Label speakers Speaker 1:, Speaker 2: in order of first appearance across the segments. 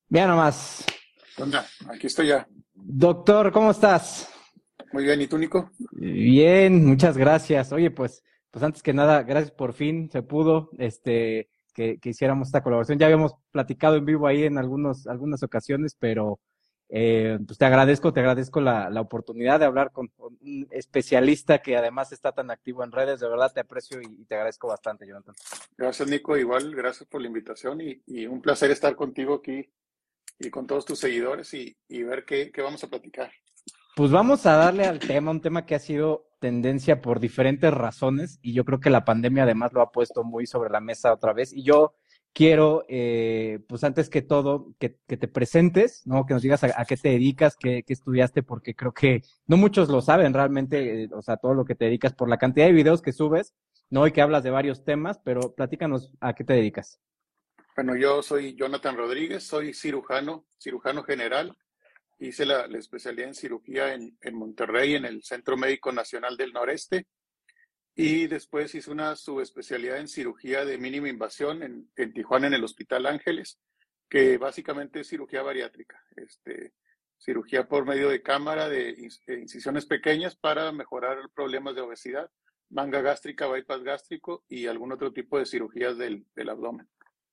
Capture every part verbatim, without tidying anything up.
Speaker 1: Bien nomás.
Speaker 2: ¿Qué onda? Aquí estoy ya.
Speaker 1: Doctor, ¿cómo estás?
Speaker 2: Muy bien, ¿y tú, Nico?
Speaker 1: Bien, muchas gracias. Oye, pues, pues antes que nada, gracias por fin, se pudo, este, que, que hiciéramos esta colaboración. Ya habíamos platicado en vivo ahí en algunos, algunas ocasiones, pero eh, pues te agradezco, te agradezco la, la oportunidad de hablar con, con un especialista que además está tan activo en redes. De verdad te aprecio y, y te agradezco bastante, Jonathan.
Speaker 2: Gracias, Nico. Igual, gracias por la invitación y, y un placer estar contigo aquí y con todos tus seguidores y, y ver qué, qué vamos a platicar.
Speaker 1: Pues vamos a darle al tema, un tema que ha sido tendencia por diferentes razones y yo creo que la pandemia además lo ha puesto muy sobre la mesa otra vez. Y yo quiero, eh, pues antes que todo, que, que te presentes, ¿no? Que nos digas a, a qué te dedicas, qué, qué estudiaste, porque creo que no muchos lo saben realmente, eh, o sea, todo lo que te dedicas por la cantidad de videos que subes, ¿no? Y que hablas de varios temas, pero platícanos a qué te dedicas.
Speaker 2: Bueno, yo soy Jonathan Rodríguez, soy cirujano, cirujano general. Hice la, la especialidad en cirugía en, en Monterrey, en el Centro Médico Nacional del Noreste. Y después hice una subespecialidad en cirugía de mínima invasión en, en Tijuana, en el Hospital Ángeles, que básicamente es cirugía bariátrica, este, cirugía por medio de cámara de, de incisiones pequeñas para mejorar problemas de obesidad, manga gástrica, bypass gástrico y algún otro tipo de cirugías del, del abdomen.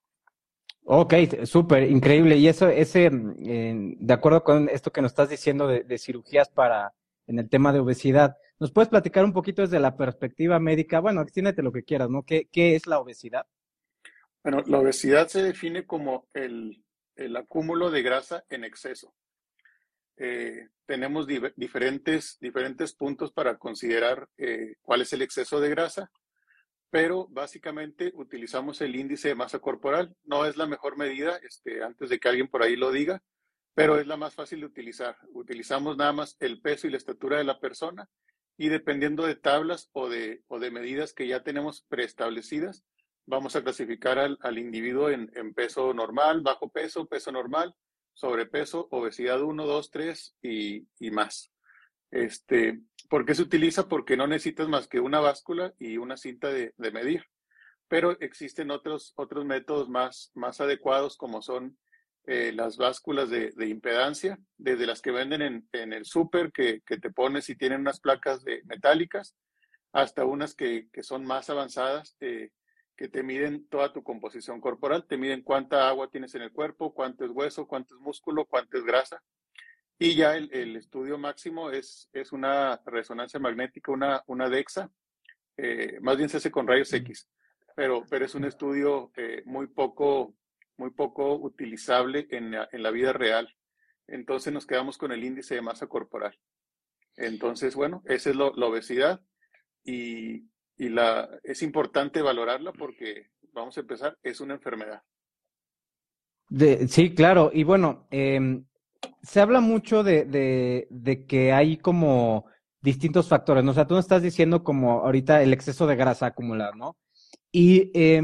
Speaker 1: Ok, súper, increíble. Y eso, ese, mm, eh, de acuerdo con esto que nos estás diciendo de, de cirugías para, en el tema de obesidad, ¿nos puedes platicar un poquito desde la perspectiva médica? Bueno, extiéndete lo que quieras, ¿no? ¿Qué, qué es la obesidad?
Speaker 2: Bueno, la obesidad se define como el, el acúmulo de grasa en exceso. Eh, tenemos di diferentes, diferentes puntos para considerar eh, cuál es el exceso de grasa, pero básicamente utilizamos el índice de masa corporal. No es la mejor medida, este, antes de que alguien por ahí lo diga, pero es la más fácil de utilizar. Utilizamos nada más el peso y la estatura de la persona y dependiendo de tablas o de, o de medidas que ya tenemos preestablecidas, vamos a clasificar al, al individuo en, en peso normal, bajo peso, peso normal, sobrepeso, obesidad uno, dos, tres y, y más. Este, ¿por qué se utiliza? Porque no necesitas más que una báscula y una cinta de, de medir, pero existen otros, otros métodos más, más adecuados como son eh, las básculas de, de, impedancia, desde las que venden en, en el súper que, que, te pones y tienen unas placas de, metálicas, hasta unas que, que son más avanzadas, eh, que te miden toda tu composición corporal, te miden cuánta agua tienes en el cuerpo, cuánto es hueso, cuánto es músculo, cuánto es grasa. Y ya el, el estudio máximo es, es, una resonancia magnética, una, una DEXA, eh, más bien se hace con rayos X, pero, pero es un estudio eh, muy, poco, muy poco utilizable en la, en la vida real. Entonces nos quedamos con el índice de masa corporal. Entonces, bueno, esa es lo, la obesidad y, y la, es importante valorarla porque, vamos a empezar, es una enfermedad.
Speaker 1: De, sí, claro. Y bueno, eh, se habla mucho de, de, de que hay como distintos factores, ¿no? O sea, tú nos estás diciendo como ahorita el exceso de grasa acumulada, ¿no? Y eh,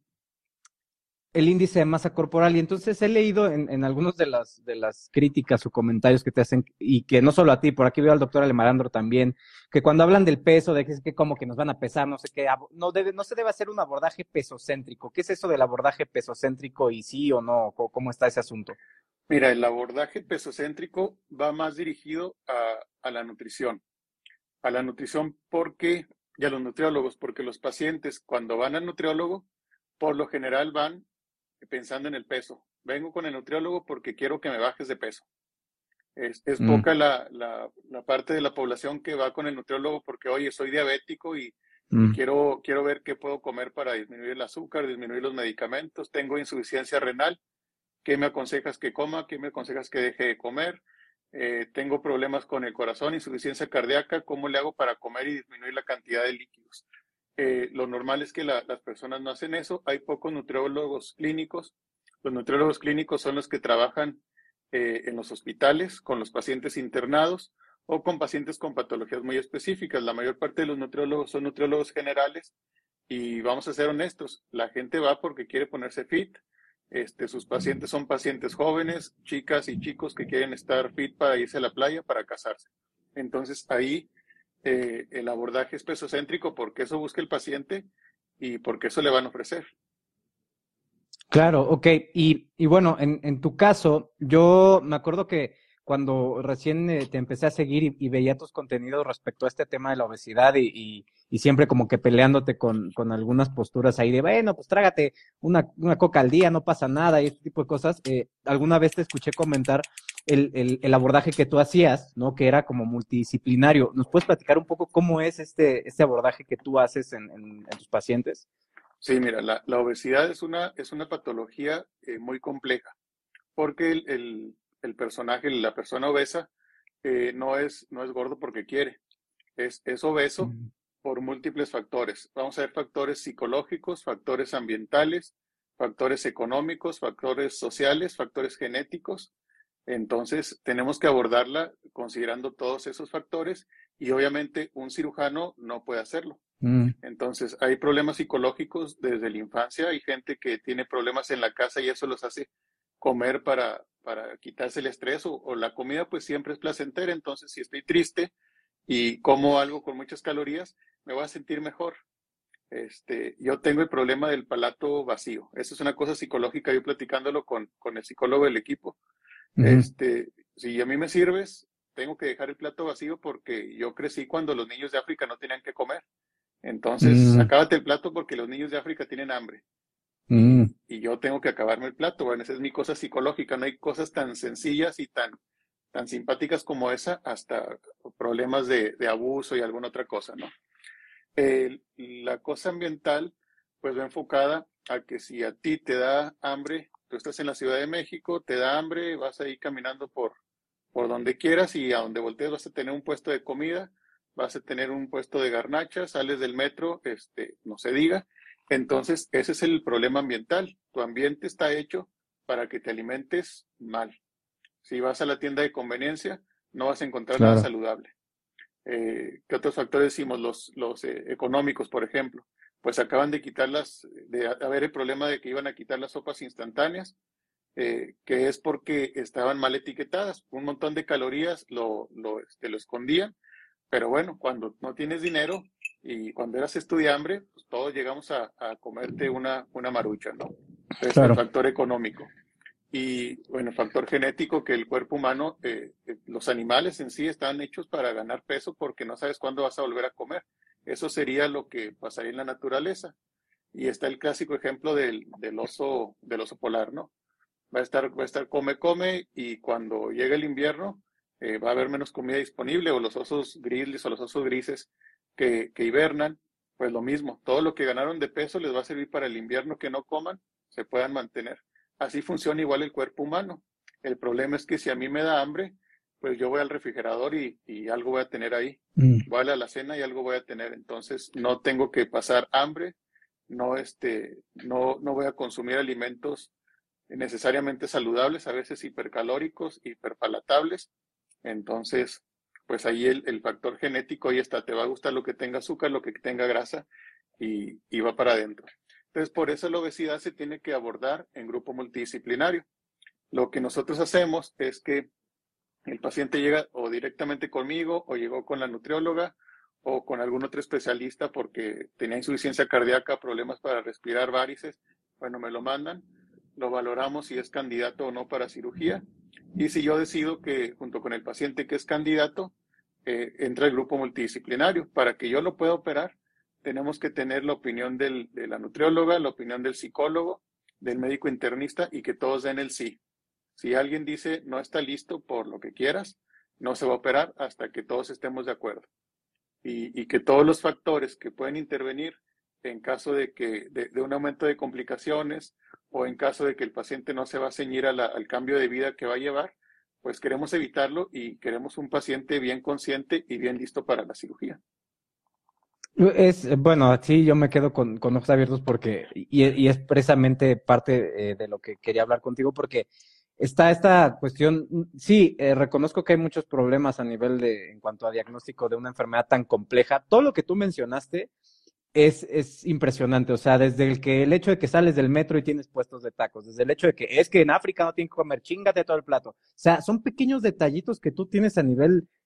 Speaker 1: el índice de masa corporal. Y entonces he leído en, en algunos de las, de las críticas o comentarios que te hacen, y que no solo a ti, por aquí veo al doctor Alemarandro también, que cuando hablan del peso, de que es que como que nos van a pesar, no sé qué, no, debe, no se debe hacer un abordaje pesocéntrico. ¿Qué es eso del abordaje pesocéntrico y sí o no? ¿Cómo está ese asunto?
Speaker 2: Mira, el abordaje pesocéntrico va más dirigido a, a la nutrición. A la nutrición porque, y a los nutriólogos, porque los pacientes cuando van al nutriólogo, por lo general van pensando en el peso. Vengo con el nutriólogo porque quiero que me bajes de peso. Es, es
Speaker 1: Mm,
Speaker 2: poca la, la, la, parte de la población que va con el nutriólogo porque, oye, soy diabético y, y
Speaker 1: mm.
Speaker 2: quiero, quiero ver qué puedo comer para disminuir el azúcar, disminuir los medicamentos, tengo insuficiencia renal, ¿qué me aconsejas que coma? ¿Qué me aconsejas que deje de comer? Eh, tengo problemas con el corazón, insuficiencia cardíaca, ¿cómo le hago para comer y disminuir la cantidad de líquidos? Eh, lo normal es que la, las personas no hacen eso. Hay pocos nutriólogos clínicos. Los nutriólogos clínicos son los que trabajan eh, en los hospitales con los pacientes internados o con pacientes con patologías muy específicas. La mayor parte de los nutriólogos son nutriólogos generales y vamos a ser honestos, la gente va porque quiere ponerse fit. Este, sus pacientes son pacientes jóvenes, chicas y chicos que quieren estar fit para irse a la playa, para casarse. Entonces ahí eh, el abordaje es pesocéntrico porque eso busca el paciente y porque eso le van a ofrecer.
Speaker 1: Claro, ok. Y, y bueno, en, en tu caso, yo me acuerdo que cuando recién eh, te empecé a seguir y, y veía tus contenidos respecto a este tema de la obesidad y, y, y siempre como que peleándote con, con algunas posturas ahí de, bueno, pues trágate una, una coca al día, no pasa nada y este tipo de cosas, eh, alguna vez te escuché comentar el, el, el abordaje que tú hacías, ¿no? Que era como multidisciplinario. ¿Nos puedes platicar un poco cómo es este, este abordaje que tú haces en, en, en tus pacientes?
Speaker 2: Sí, mira, la, la obesidad es una, es una patología eh, muy compleja, porque el, el, el personaje, la persona obesa, eh, no es, no es gordo porque quiere, es, es obeso
Speaker 1: Mm,
Speaker 2: por múltiples factores. Vamos a ver factores psicológicos, factores ambientales, factores económicos, factores sociales, factores genéticos. Entonces, tenemos que abordarla considerando todos esos factores y obviamente un cirujano no puede hacerlo.
Speaker 1: mm,
Speaker 2: Entonces, hay problemas psicológicos desde la infancia, hay gente que tiene problemas en la casa y eso los hace comer para, para quitarse el estrés o, o la comida pues siempre es placentera, entonces si estoy triste y como algo con muchas calorías, me voy a sentir mejor. Este, yo tengo el problema del palato vacío. Eso es una cosa psicológica, yo platicándolo con, con el psicólogo del equipo.
Speaker 1: ujú,
Speaker 2: Este, si a mí me sirves, tengo que dejar el plato vacío porque yo crecí cuando los niños de África no tenían que comer. Entonces,
Speaker 1: mm,
Speaker 2: acábate el plato porque los niños de África tienen hambre
Speaker 1: mm.
Speaker 2: y, y yo tengo que acabarme el plato. Bueno, esa es mi cosa psicológica. No hay cosas tan sencillas y tan, tan simpáticas como esa, hasta problemas de, de abuso y alguna otra cosa, ¿no? El- la cosa ambiental, pues va enfocada a que si a ti te da hambre, tú estás en la Ciudad de México, te da hambre, vas a ir caminando por, por donde quieras y a donde voltees vas a tener un puesto de comida, vas a tener un puesto de garnachas, sales del metro, este, no se diga. Entonces, ese es el problema ambiental. Tu ambiente está hecho para que te alimentes mal. Si vas a la tienda de conveniencia, no vas a encontrar nada
Speaker 1: Claro.
Speaker 2: saludable. Eh, ¿qué otros factores decimos? Los, los eh, económicos, por ejemplo. Pues acaban de quitar las, de haber el problema de que iban a quitar las sopas instantáneas, eh, que es porque estaban mal etiquetadas. Un montón de calorías lo, lo, este, lo escondían, pero bueno, cuando no tienes dinero y cuando eras estudiambre, pues todos llegamos a, a comerte una, una marucha, ¿no? Entonces, el
Speaker 1: Claro.
Speaker 2: factor económico. Y bueno, el factor genético que el cuerpo humano, eh, eh, los animales en sí están hechos para ganar peso porque no sabes cuándo vas a volver a comer. Eso sería lo que pasaría en la naturaleza. Y está el clásico ejemplo del, del oso, del oso polar, ¿no? Va a estar, va a estar come, come y cuando llegue el invierno eh, va a haber menos comida disponible o los osos grizzlies o los osos grises que, que hibernan, pues lo mismo, todo lo que ganaron de peso les va a servir para el invierno que no coman, se puedan mantener. Así funciona igual el cuerpo humano. El problema es que si a mí me da hambre, pues yo voy al refrigerador y, y algo voy a tener ahí.
Speaker 1: Mm.
Speaker 2: Voy a la alacena y algo voy a tener. Entonces no tengo que pasar hambre, no, este, no, no voy a consumir alimentos necesariamente saludables, a veces hipercalóricos, hiperpalatables. Entonces, pues ahí el, el factor genético, ahí está, te va a gustar lo que tenga azúcar, lo que tenga grasa y, y va para adentro. Entonces, por eso la obesidad se tiene que abordar en grupo multidisciplinario. Lo que nosotros hacemos es que el paciente llega o directamente conmigo o llegó con la nutrióloga o con algún otro especialista porque tenía insuficiencia cardíaca, problemas para respirar, varices. Bueno, me lo mandan, lo valoramos si es candidato o no para cirugía. Y si yo decido que junto con el paciente que es candidato, eh, entra el grupo multidisciplinario. Para que yo lo pueda operar, tenemos que tener la opinión del, de la nutrióloga, la opinión del psicólogo, del médico internista y que todos den el sí. Si alguien dice no está listo por lo que quieras, no se va a operar hasta que todos estemos de acuerdo. Y, y que todos los factores que pueden intervenir en caso de, que, de, de un aumento de complicaciones o en caso de que el paciente no se va a ceñir a la, al cambio de vida que va a llevar, pues queremos evitarlo y queremos un paciente bien consciente y bien listo para la cirugía.
Speaker 1: Es, eh, bueno, sí, yo me quedo con, con ojos abiertos porque, y, y es precisamente parte eh, de lo que quería hablar contigo, porque está esta cuestión, mm, sí, eh, reconozco que hay muchos problemas a nivel de, en cuanto a diagnóstico de una enfermedad tan compleja. Todo lo que tú mencionaste es, es impresionante, o sea, desde el que el hecho de que sales del metro y tienes puestos de tacos, desde el hecho de que es que en África no tienen que comer, chingate todo el plato. O sea, son pequeños detallitos que tú tienes a nivel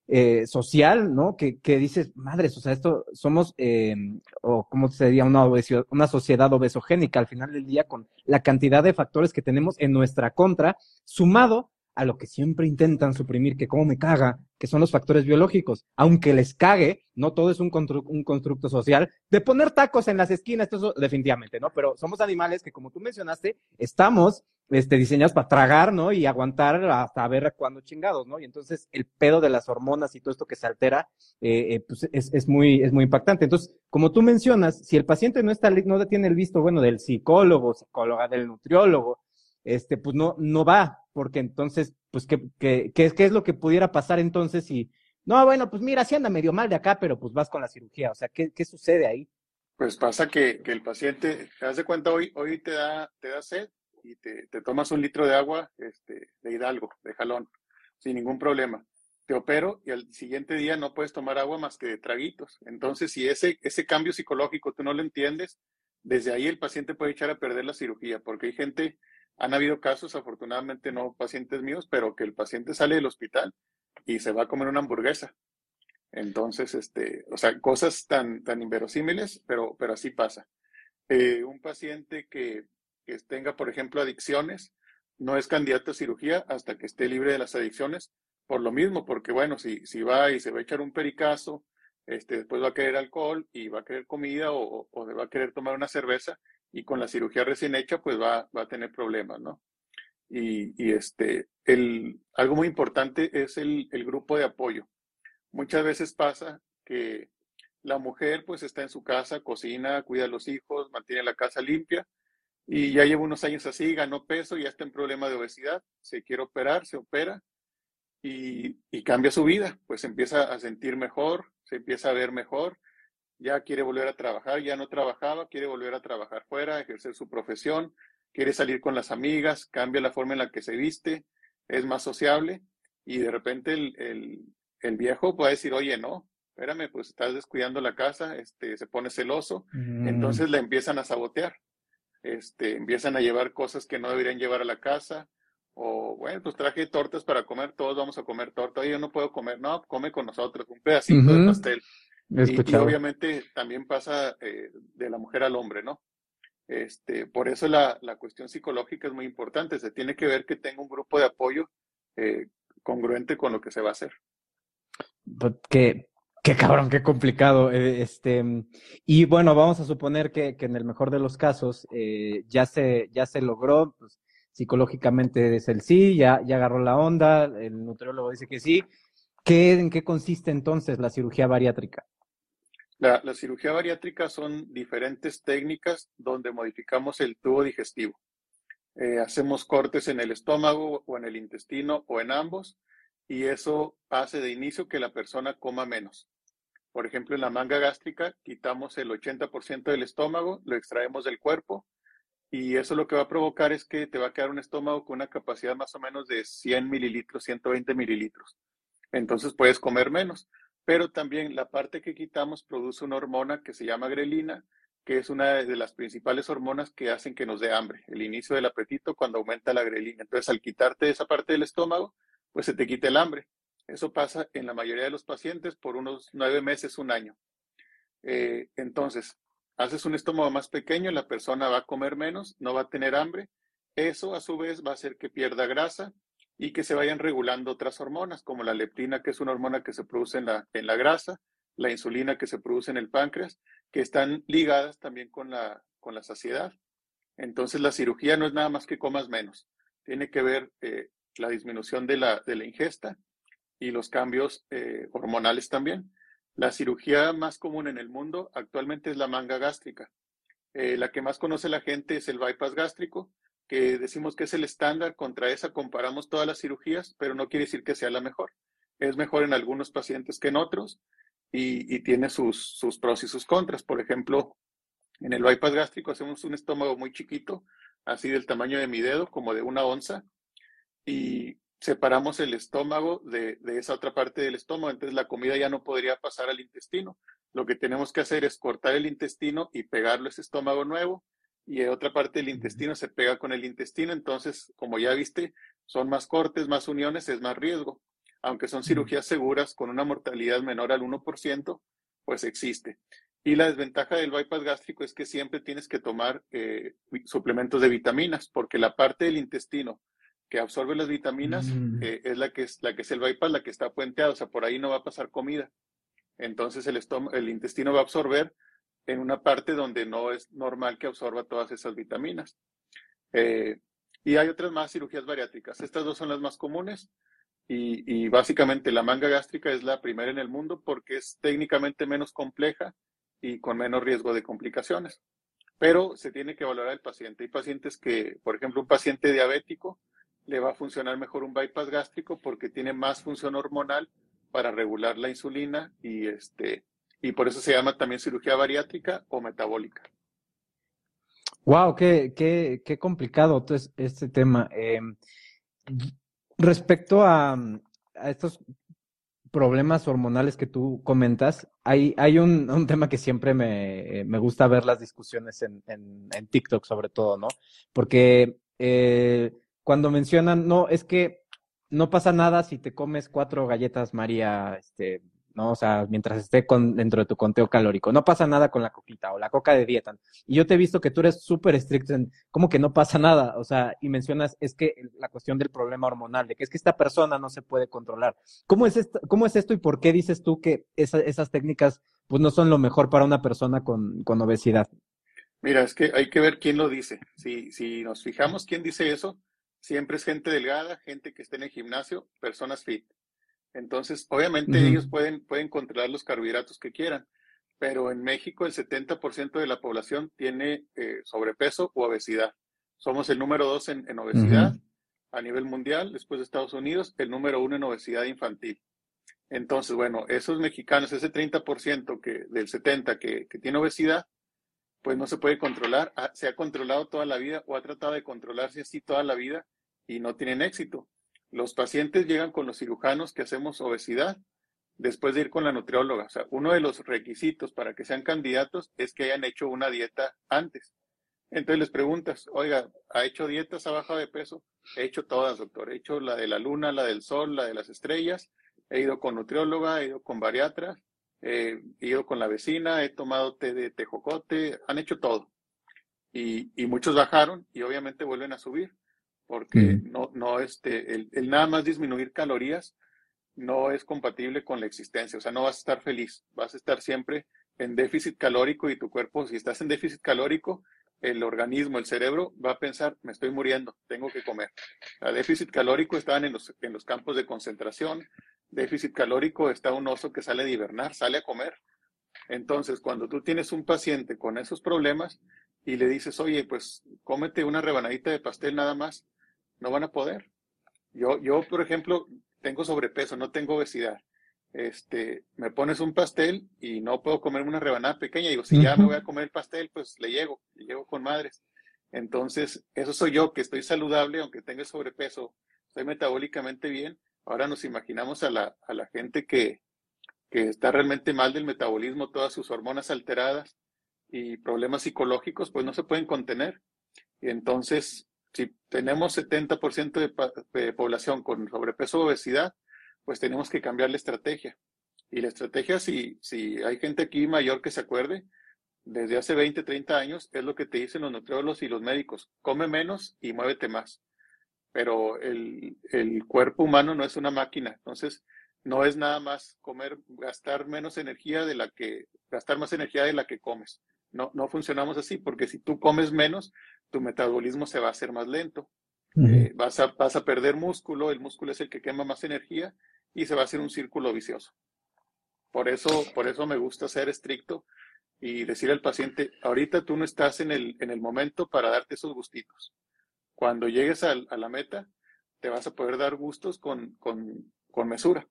Speaker 1: eh, social, ¿no? Que, que dices, madres, o sea, esto somos, eh, o cómo sería una obesidad, una sociedad obesogénica al final del día con la cantidad de factores que tenemos en nuestra contra, sumado a lo que siempre intentan suprimir, que como me caga, que son los factores biológicos. Aunque les cague, no todo es un, constru un constructo social, de poner tacos en las esquinas, esto es, definitivamente, ¿no? Pero somos animales que, como tú mencionaste, estamos este, diseñados para tragar, ¿no? Y aguantar hasta ver cuándo chingados, ¿no? Y entonces el pedo de las hormonas y todo esto que se altera, eh, eh, pues es, es, muy, es muy impactante. Entonces, como tú mencionas, si el paciente no está, no tiene el visto bueno del psicólogo, psicóloga, del nutriólogo, este, pues no, no va, porque entonces, pues, ¿qué, qué, qué, qué es lo que pudiera pasar entonces si, no, bueno, pues mira, sí anda medio mal de acá, pero pues vas con la cirugía, o sea, ¿qué, qué sucede ahí?
Speaker 2: Pues pasa que, que el paciente, te das de cuenta, hoy, hoy te da, te da sed y te, te tomas un litro de agua este, de Hidalgo, de jalón, sin ningún problema. Te opero y al siguiente día no puedes tomar agua más que de traguitos. Entonces, si ese, ese cambio psicológico tú no lo entiendes, desde ahí el paciente puede echar a perder la cirugía, porque hay gente, han habido casos, afortunadamente no pacientes míos, pero que el paciente sale del hospital y se va a comer una hamburguesa. Entonces, este, o sea, cosas tan, tan inverosímiles, pero, pero así pasa. Eh, un paciente que, que tenga, por ejemplo, adicciones, no es candidato a cirugía hasta que esté libre de las adicciones, por lo mismo, porque bueno, si, si va y se va a echar un pericazo, este, después va a querer alcohol y va a querer comida o, o va a querer tomar una cerveza y con la cirugía recién hecha, pues va, va a tener problemas, ¿no? Y, y este, el, algo muy importante es el, el grupo de apoyo. Muchas veces pasa que la mujer pues está en su casa, cocina, cuida a los hijos, mantiene la casa limpia y ya lleva unos años así, ganó peso, ya está en problema de obesidad, se quiere operar, se opera y, y cambia su vida, pues empieza a sentir mejor, se empieza a ver mejor, ya quiere volver a trabajar, ya no trabajaba, quiere volver a trabajar fuera, ejercer su profesión, quiere salir con las amigas, cambia la forma en la que se viste, es más sociable y de repente el, el, el viejo puede decir, oye, no, espérame, pues estás descuidando la casa, este, se pone celoso,
Speaker 1: Mm.
Speaker 2: entonces le empiezan a sabotear, este, empiezan a llevar cosas que no deberían llevar a la casa, o bueno, pues traje tortas para comer, todos vamos a comer torta, oye, yo no puedo comer, no, come con nosotros, un pedacito de
Speaker 1: Ujú.
Speaker 2: pastel.
Speaker 1: He
Speaker 2: Y, y
Speaker 1: escuchado.
Speaker 2: obviamente también pasa eh, de la mujer al hombre, ¿no? Este, por eso la, la cuestión psicológica es muy importante. Se tiene que ver que tenga un grupo de apoyo eh, congruente con lo que se va a hacer.
Speaker 1: Pues, qué, qué cabrón, qué complicado. eh, Este, y bueno, vamos a suponer que, que en el mejor de los casos eh, ya se, ya se logró, pues, psicológicamente es el sí, ya, ya agarró la onda, el nutriólogo dice que sí. ¿Qué, en qué consiste entonces la cirugía bariátrica?
Speaker 2: La, la cirugía bariátrica son diferentes técnicas donde modificamos el tubo digestivo. Eh, hacemos cortes en el estómago o en el intestino o en ambos y eso hace de inicio que la persona coma menos. Por ejemplo, en la manga gástrica quitamos el ochenta por ciento del estómago, lo extraemos del cuerpo y eso lo que va a provocar es que te va a quedar un estómago con una capacidad más o menos de cien mililitros, ciento veinte mililitros. Entonces puedes comer menos. Pero también la parte que quitamos produce una hormona que se llama grelina, que es una de las principales hormonas que hacen que nos dé hambre, el inicio del apetito cuando aumenta la grelina. Entonces, al quitarte esa parte del estómago, pues se te quita el hambre. Eso pasa en la mayoría de los pacientes por unos nueve meses, un año. Eh, entonces, haces un estómago más pequeño, la persona va a comer menos, no va a tener hambre. Eso a su vez va a hacer que pierda grasa y que se vayan regulando otras hormonas, como la leptina, que es una hormona que se produce en la, en la grasa, la insulina que se produce en el páncreas, que están ligadas también con la, con la saciedad. Entonces, la cirugía no es nada más que comas menos, tiene que ver eh, la disminución de la, de la ingesta y los cambios eh, hormonales también. La cirugía más común en el mundo actualmente es la manga gástrica. Eh, la que más conoce la gente es el bypass gástrico, que decimos que es el estándar, contra esa comparamos todas las cirugías, pero no quiere decir que sea la mejor. Es mejor en algunos pacientes que en otros y, y tiene sus, sus pros y sus contras. Por ejemplo, en el bypass gástrico hacemos un estómago muy chiquito, así del tamaño de mi dedo, como de una onza, y separamos el estómago de, de esa otra parte del estómago, entonces la comida ya no podría pasar al intestino. Lo que tenemos que hacer es cortar el intestino y pegarlo a ese estómago nuevo, y otra parte del intestino se pega con el intestino, entonces, como ya viste, son más cortes, más uniones, es más riesgo. aunque son cirugías seguras con una mortalidad menor al uno por ciento, pues existe. Y la desventaja del bypass gástrico es que siempre tienes que tomar eh, suplementos de vitaminas, porque la parte del intestino que absorbe las vitaminas
Speaker 1: Mm.
Speaker 2: eh, es la que es la que es el bypass, la que está puenteada, o sea, por ahí no va a pasar comida. Entonces el, el intestino va a absorber en una parte donde no es normal que absorba todas esas vitaminas. Eh, y hay otras más cirugías bariátricas. Estas dos son las más comunes y, y básicamente la manga gástrica es la primera en el mundo porque es técnicamente menos compleja y con menos riesgo de complicaciones. Pero se tiene que valorar el paciente. Hay pacientes que, por ejemplo, un paciente diabético le va a funcionar mejor un bypass gástrico porque tiene más función hormonal para regular la insulina y este y por eso se llama también cirugía bariátrica o metabólica.
Speaker 1: Wow, qué, qué, qué complicado todo es- este tema. Eh, respecto a, a estos problemas hormonales que tú comentas, hay, hay un, un tema que siempre me, me gusta ver las discusiones en, en, en TikTok, sobre todo, ¿no? Porque eh, cuando mencionan, no, es que no pasa nada si te comes cuatro galletas María, este, ¿no? O sea, mientras esté con, dentro de tu conteo calórico. No pasa nada con la coquita o la coca de dieta. Y yo te he visto que tú eres súper estricto en cómo que no pasa nada. O sea, y mencionas, es que la cuestión del problema hormonal, de que es que esta persona no se puede controlar. ¿Cómo es esto, cómo es esto y por qué dices tú que esa, esas técnicas pues no son lo mejor para una persona con, con obesidad?
Speaker 2: Mira, es que hay que ver quién lo dice. Si, si nos fijamos quién dice eso, siempre es gente delgada, gente que está en el gimnasio, personas fit. Entonces, obviamente
Speaker 1: Ujú.
Speaker 2: ellos pueden, pueden controlar los carbohidratos que quieran, pero en México el setenta por ciento de la población tiene eh, sobrepeso u obesidad. Somos el número dos en, en obesidad
Speaker 1: Ujú.
Speaker 2: a nivel mundial, después de Estados Unidos, el número uno en obesidad infantil. Entonces, bueno, esos mexicanos, ese treinta por ciento que, del setenta por ciento que, que tiene obesidad, pues no se puede controlar. Ha- se ha controlado toda la vida o ha tratado de controlarse así toda la vida y no tienen éxito. Los pacientes llegan con los cirujanos que hacemos obesidad después de ir con la nutrióloga. O sea, uno de los requisitos para que sean candidatos es que hayan hecho una dieta antes. Entonces les preguntas, oiga, ¿ha hecho dietas, ha bajado de peso? He hecho todas, doctor. He hecho la de la luna, la del sol, la de las estrellas. He ido con nutrióloga, he ido con bariatra, eh, he ido con la vecina, he tomado té de tejocote, han hecho todo. Y, y muchos bajaron y obviamente vuelven a subir, porque
Speaker 1: Mm.
Speaker 2: no, no, este, el, el nada más disminuir calorías no es compatible con la existencia. O sea, no vas a estar feliz, vas a estar siempre en déficit calórico y tu cuerpo, si estás en déficit calórico, el organismo, el cerebro va a pensar, me estoy muriendo, tengo que comer. A déficit calórico estaban en los, en los campos de concentración, déficit calórico está un oso que sale de hibernar, sale a comer. Entonces, cuando tú tienes un paciente con esos problemas y le dices, oye, pues cómete una rebanadita de pastel nada más, no van a poder. Yo, yo, por ejemplo, tengo sobrepeso, no tengo obesidad. Este, me pones un pastel y no puedo comerme una rebanada pequeña. Digo, si ya me
Speaker 1: Ujú.
Speaker 2: voy a comer el pastel, pues le llego, le llego con madres. Entonces, eso soy yo, que estoy saludable, aunque tenga sobrepeso, estoy metabólicamente bien. Ahora nos imaginamos a la, a la gente que, que está realmente mal del metabolismo, todas sus hormonas alteradas y problemas psicológicos, pues no se pueden contener. Y entonces, si tenemos setenta por ciento de, de población con sobrepeso o obesidad, pues tenemos que cambiar la estrategia. Y la estrategia, si, si hay gente aquí mayor que se acuerde, desde hace veinte, treinta años, es lo que te dicen los nutriólogos y los médicos. Come menos y muévete más. Pero el, el cuerpo humano no es una máquina. Entonces, no es nada más comer, gastar menos energía de la que, gastar más energía de la que comes. No, no funcionamos así, porque si tú comes menos, tu metabolismo se va a hacer más lento.
Speaker 1: Ujú.
Speaker 2: Eh, vas, a, vas a perder músculo, el músculo es el que quema más energía y se va a hacer un círculo vicioso. Por eso, por eso me gusta ser estricto y decir al paciente, ahorita tú no estás en el, en el momento para darte esos gustitos. Cuando llegues a, a la meta, te vas a poder dar gustos con, con, con mesura.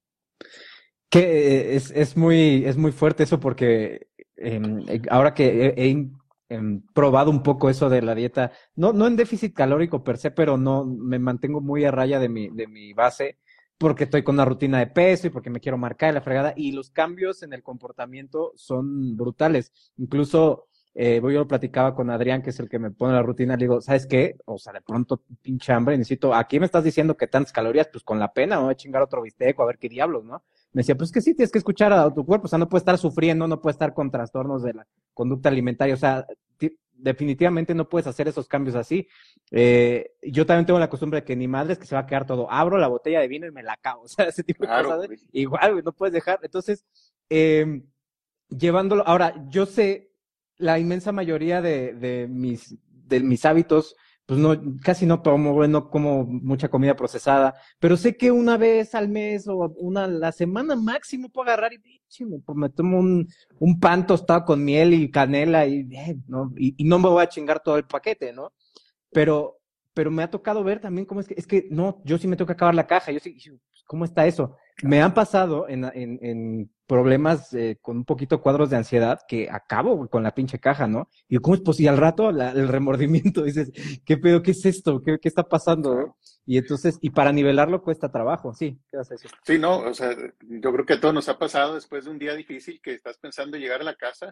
Speaker 1: Que es, es muy, es muy fuerte eso porque em, eh, ahora que he, he in- em, probado un poco eso de la dieta, no, no en déficit calórico per se, pero no me mantengo muy a raya de mi, de mi base porque estoy con una rutina de peso y porque me quiero marcar y la fregada, y los cambios en el comportamiento son brutales. Incluso Eh, yo lo platicaba con Adrián, que es el que me pone la rutina, le digo, ¿sabes qué? O sea, de pronto pinche hambre, necesito, aquí me estás diciendo que tantas calorías, pues con la pena, me voy a chingar otro bistec o a ver qué diablos, ¿no? Me decía, pues que sí, tienes que escuchar a tu cuerpo, o sea, no puede estar sufriendo, no puede estar con trastornos de la conducta alimentaria, o sea, ti- definitivamente no puedes hacer esos cambios así. Eh, yo también tengo la costumbre de que ni madre es que se va a quedar todo, abro la botella de vino y me la acabo, o sea, ese tipo de
Speaker 2: Claro,
Speaker 1: cosas, ¿eh?
Speaker 2: güey.
Speaker 1: Igual, güey, no puedes dejar, entonces, eh, llevándolo, ahora, yo sé, la inmensa mayoría de, de mis, de mis hábitos, pues no, casi no tomo, güey, no como mucha comida procesada, pero sé que una vez al mes o una a la semana máximo puedo agarrar y pinche, me, pues me tomo un, un pan tostado con miel y canela y, bien, ¿no? Y, y no me voy a chingar todo el paquete, ¿no? Pero, pero me ha tocado ver también cómo es que, es que no, yo sí me tengo que acabar la caja, yo sí, ¿cómo está eso? Me han pasado en, en, en problemas eh, con un poquito cuadros de ansiedad que acabo güey, con la pinche caja, ¿no? Y yo, ¿cómo es posible? Y al rato la, el remordimiento, dices, ¿qué pedo? ¿Qué es esto? ¿Qué, qué está pasando? ¿No?
Speaker 2: Claro.
Speaker 1: Y entonces, y para nivelarlo cuesta trabajo, sí, ¿qué vas a decir?
Speaker 2: Sí, no, o sea, yo creo que a todos nos ha pasado después de un día difícil que estás pensando llegar a la casa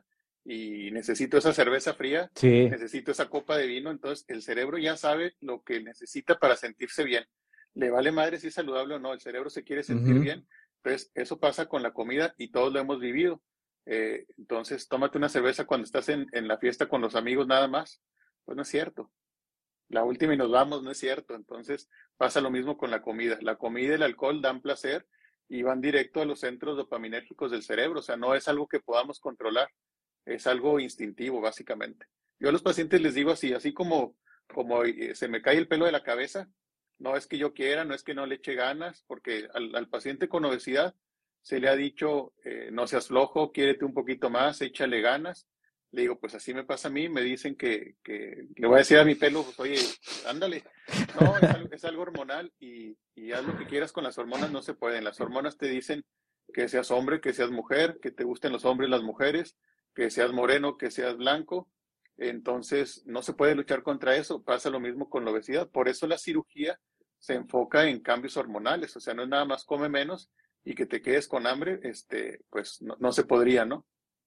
Speaker 2: y necesito esa cerveza fría,
Speaker 1: Sí.
Speaker 2: necesito esa copa de vino, entonces el cerebro ya sabe lo que necesita para sentirse bien. Le vale madre si es saludable o no, el cerebro se quiere sentir
Speaker 1: Ujú.
Speaker 2: bien. Entonces, eso pasa con la comida y todos lo hemos vivido. Eh, entonces, tómate una cerveza cuando estás en, en la fiesta con los amigos nada más. Pues no es cierto. La última y nos vamos, no es cierto. Entonces pasa lo mismo con la comida. La comida y el alcohol dan placer y van directo a los centros dopaminérgicos del cerebro. O sea, no es algo que podamos controlar, es algo instintivo, básicamente. Yo a los pacientes les digo así, así como, como eh, se me cae el pelo de la cabeza, no es que yo quiera, no es que no le eche ganas, porque al, al paciente con obesidad se le ha dicho, eh, no seas flojo, quiérete un poquito más, échale ganas. Le digo, pues así me pasa a mí, me dicen que, que le voy a decir a mi pelo, pues oye, ándale. No, es algo, es algo hormonal y, y haz lo que quieras con las hormonas, no se pueden. Las hormonas te dicen que seas hombre, que seas mujer, que te gusten los hombres y las mujeres, que seas moreno, que seas blanco. Entonces, no se puede luchar contra eso. Pasa lo mismo con la obesidad. Por eso la cirugía se enfoca en cambios hormonales. O sea, no es nada más come menos y que te quedes con hambre, este, pues no, no se podría, ¿no?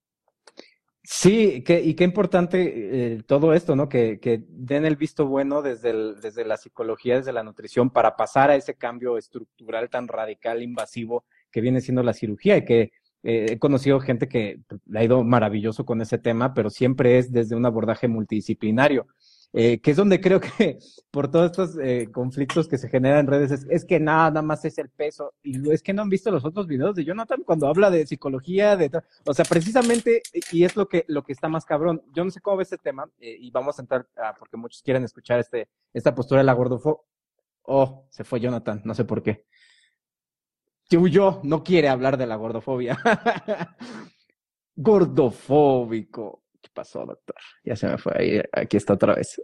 Speaker 1: Sí, que, y qué importante eh, todo esto, ¿no? Que, que den el visto bueno desde, el, desde la psicología, desde la nutrición, para pasar a ese cambio estructural tan radical, invasivo, que viene siendo la cirugía, y que eh, he conocido gente que pues, le ha ido maravilloso con ese tema, pero siempre es desde un abordaje multidisciplinario, eh, que es donde creo que por todos estos eh, conflictos que se generan en redes, es, es que nada, nada más es el peso, y es que no han visto los otros videos de Jonathan cuando habla de psicología, de o sea, precisamente, y es lo que, lo que está más cabrón. Yo no sé cómo ves este tema, eh, y vamos a entrar, ah, porque muchos quieren escuchar este, esta postura de la gordofobia. Oh, se fue Jonathan, no sé por qué. Que huyó, no quiere hablar de la gordofobia. Gordofóbico. ¿Qué pasó, doctor? Ya se me fue ahí, aquí está otra vez.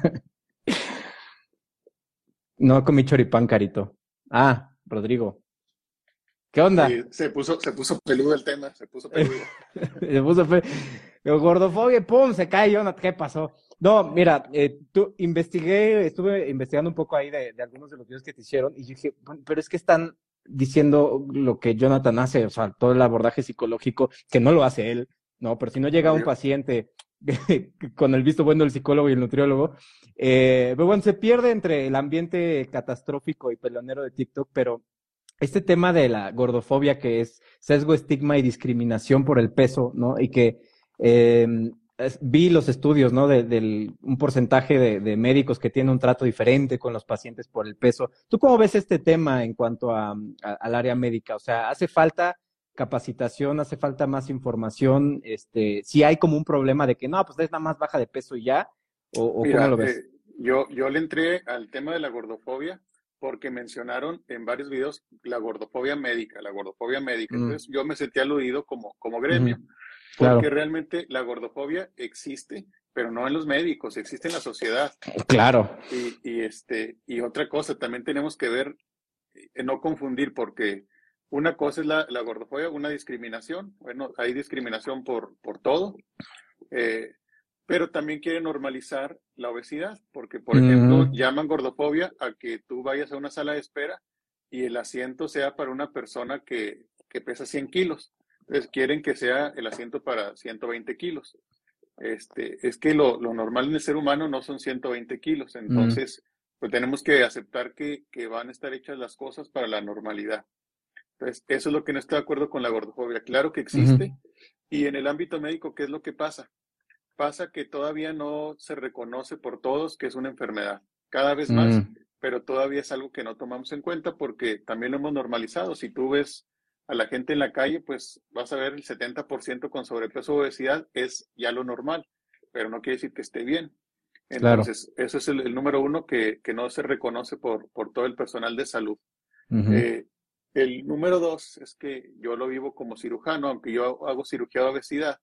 Speaker 1: No comí choripán, carito. Ah, Rodrigo. ¿Qué
Speaker 2: Sí,
Speaker 1: onda?
Speaker 2: se puso, se puso peludo el tema, se puso peludo.
Speaker 1: Se puso fe. Pero gordofobia, ¡pum! Se cae Jonathan. ¿Qué pasó? No, mira, eh, tú investigué, estuve investigando un poco ahí de, de algunos de los videos que te hicieron y yo dije, "Bueno, pero es que están diciendo lo que Jonathan hace, o sea, todo el abordaje psicológico, que no lo hace él, ¿no? Pero si no llega
Speaker 2: No,
Speaker 1: un
Speaker 2: yo,
Speaker 1: paciente con el visto bueno del psicólogo y el nutriólogo, eh, pero bueno, se pierde entre el ambiente catastrófico y pelonero de TikTok, pero este tema de la gordofobia, que es sesgo, estigma y discriminación por el peso, ¿no? Y que eh, es- vi los estudios, ¿no? De, del un porcentaje de, de médicos que tienen un trato diferente con los pacientes por el peso. ¿Tú cómo ves este tema en cuanto a, a- al área médica? O sea, ¿hace falta capacitación, hace falta más información? Este, si hay como un problema de que no, pues es nada más baja de peso y ya, o, o cómo
Speaker 2: mira,
Speaker 1: lo ves?
Speaker 2: eh, yo, yo le entré al tema de la gordofobia porque mencionaron en varios videos la gordofobia médica, la gordofobia médica.
Speaker 1: Mm,
Speaker 2: Entonces yo me sentí aludido como, como
Speaker 1: ujú,
Speaker 2: gremio, porque
Speaker 1: claro,
Speaker 2: realmente la gordofobia existe, pero no en los médicos, existe en la sociedad.
Speaker 1: claro.
Speaker 2: Y, y, este, y otra cosa, también tenemos que ver, eh, no confundir, porque una cosa es la, la gordofobia, una discriminación. Bueno, hay discriminación por, por todo, eh, pero también quiere normalizar la obesidad, porque, por ejemplo,
Speaker 1: Ujú.
Speaker 2: llaman gordofobia a que tú vayas a una sala de espera y el asiento sea para una persona que, que pesa cien kilos. Entonces quieren que sea el asiento para ciento veinte kilos. Este, es que lo, lo normal en el ser humano no son ciento veinte kilos,
Speaker 1: Mm,
Speaker 2: entonces pues tenemos que aceptar que, que van a estar hechas las cosas para la normalidad. Entonces, eso es lo que no estoy de acuerdo con la gordofobia. Claro que
Speaker 1: ujú,
Speaker 2: existe, y en el ámbito médico, ¿qué es lo que pasa? Pasa que todavía no se reconoce por todos que es una enfermedad, cada vez más,
Speaker 1: mm,
Speaker 2: pero todavía es algo que no tomamos en cuenta porque también lo hemos normalizado. Si tú ves a la gente en la calle, pues vas a ver el setenta por ciento con sobrepeso o obesidad, es ya lo normal, pero no quiere decir que esté bien.
Speaker 1: claro.
Speaker 2: Entonces, eso es el, el número uno que, que no se reconoce por, por todo el personal de salud.
Speaker 1: Ujú,
Speaker 2: Eh, el número dos es que yo lo vivo como cirujano, aunque yo hago cirugía de obesidad.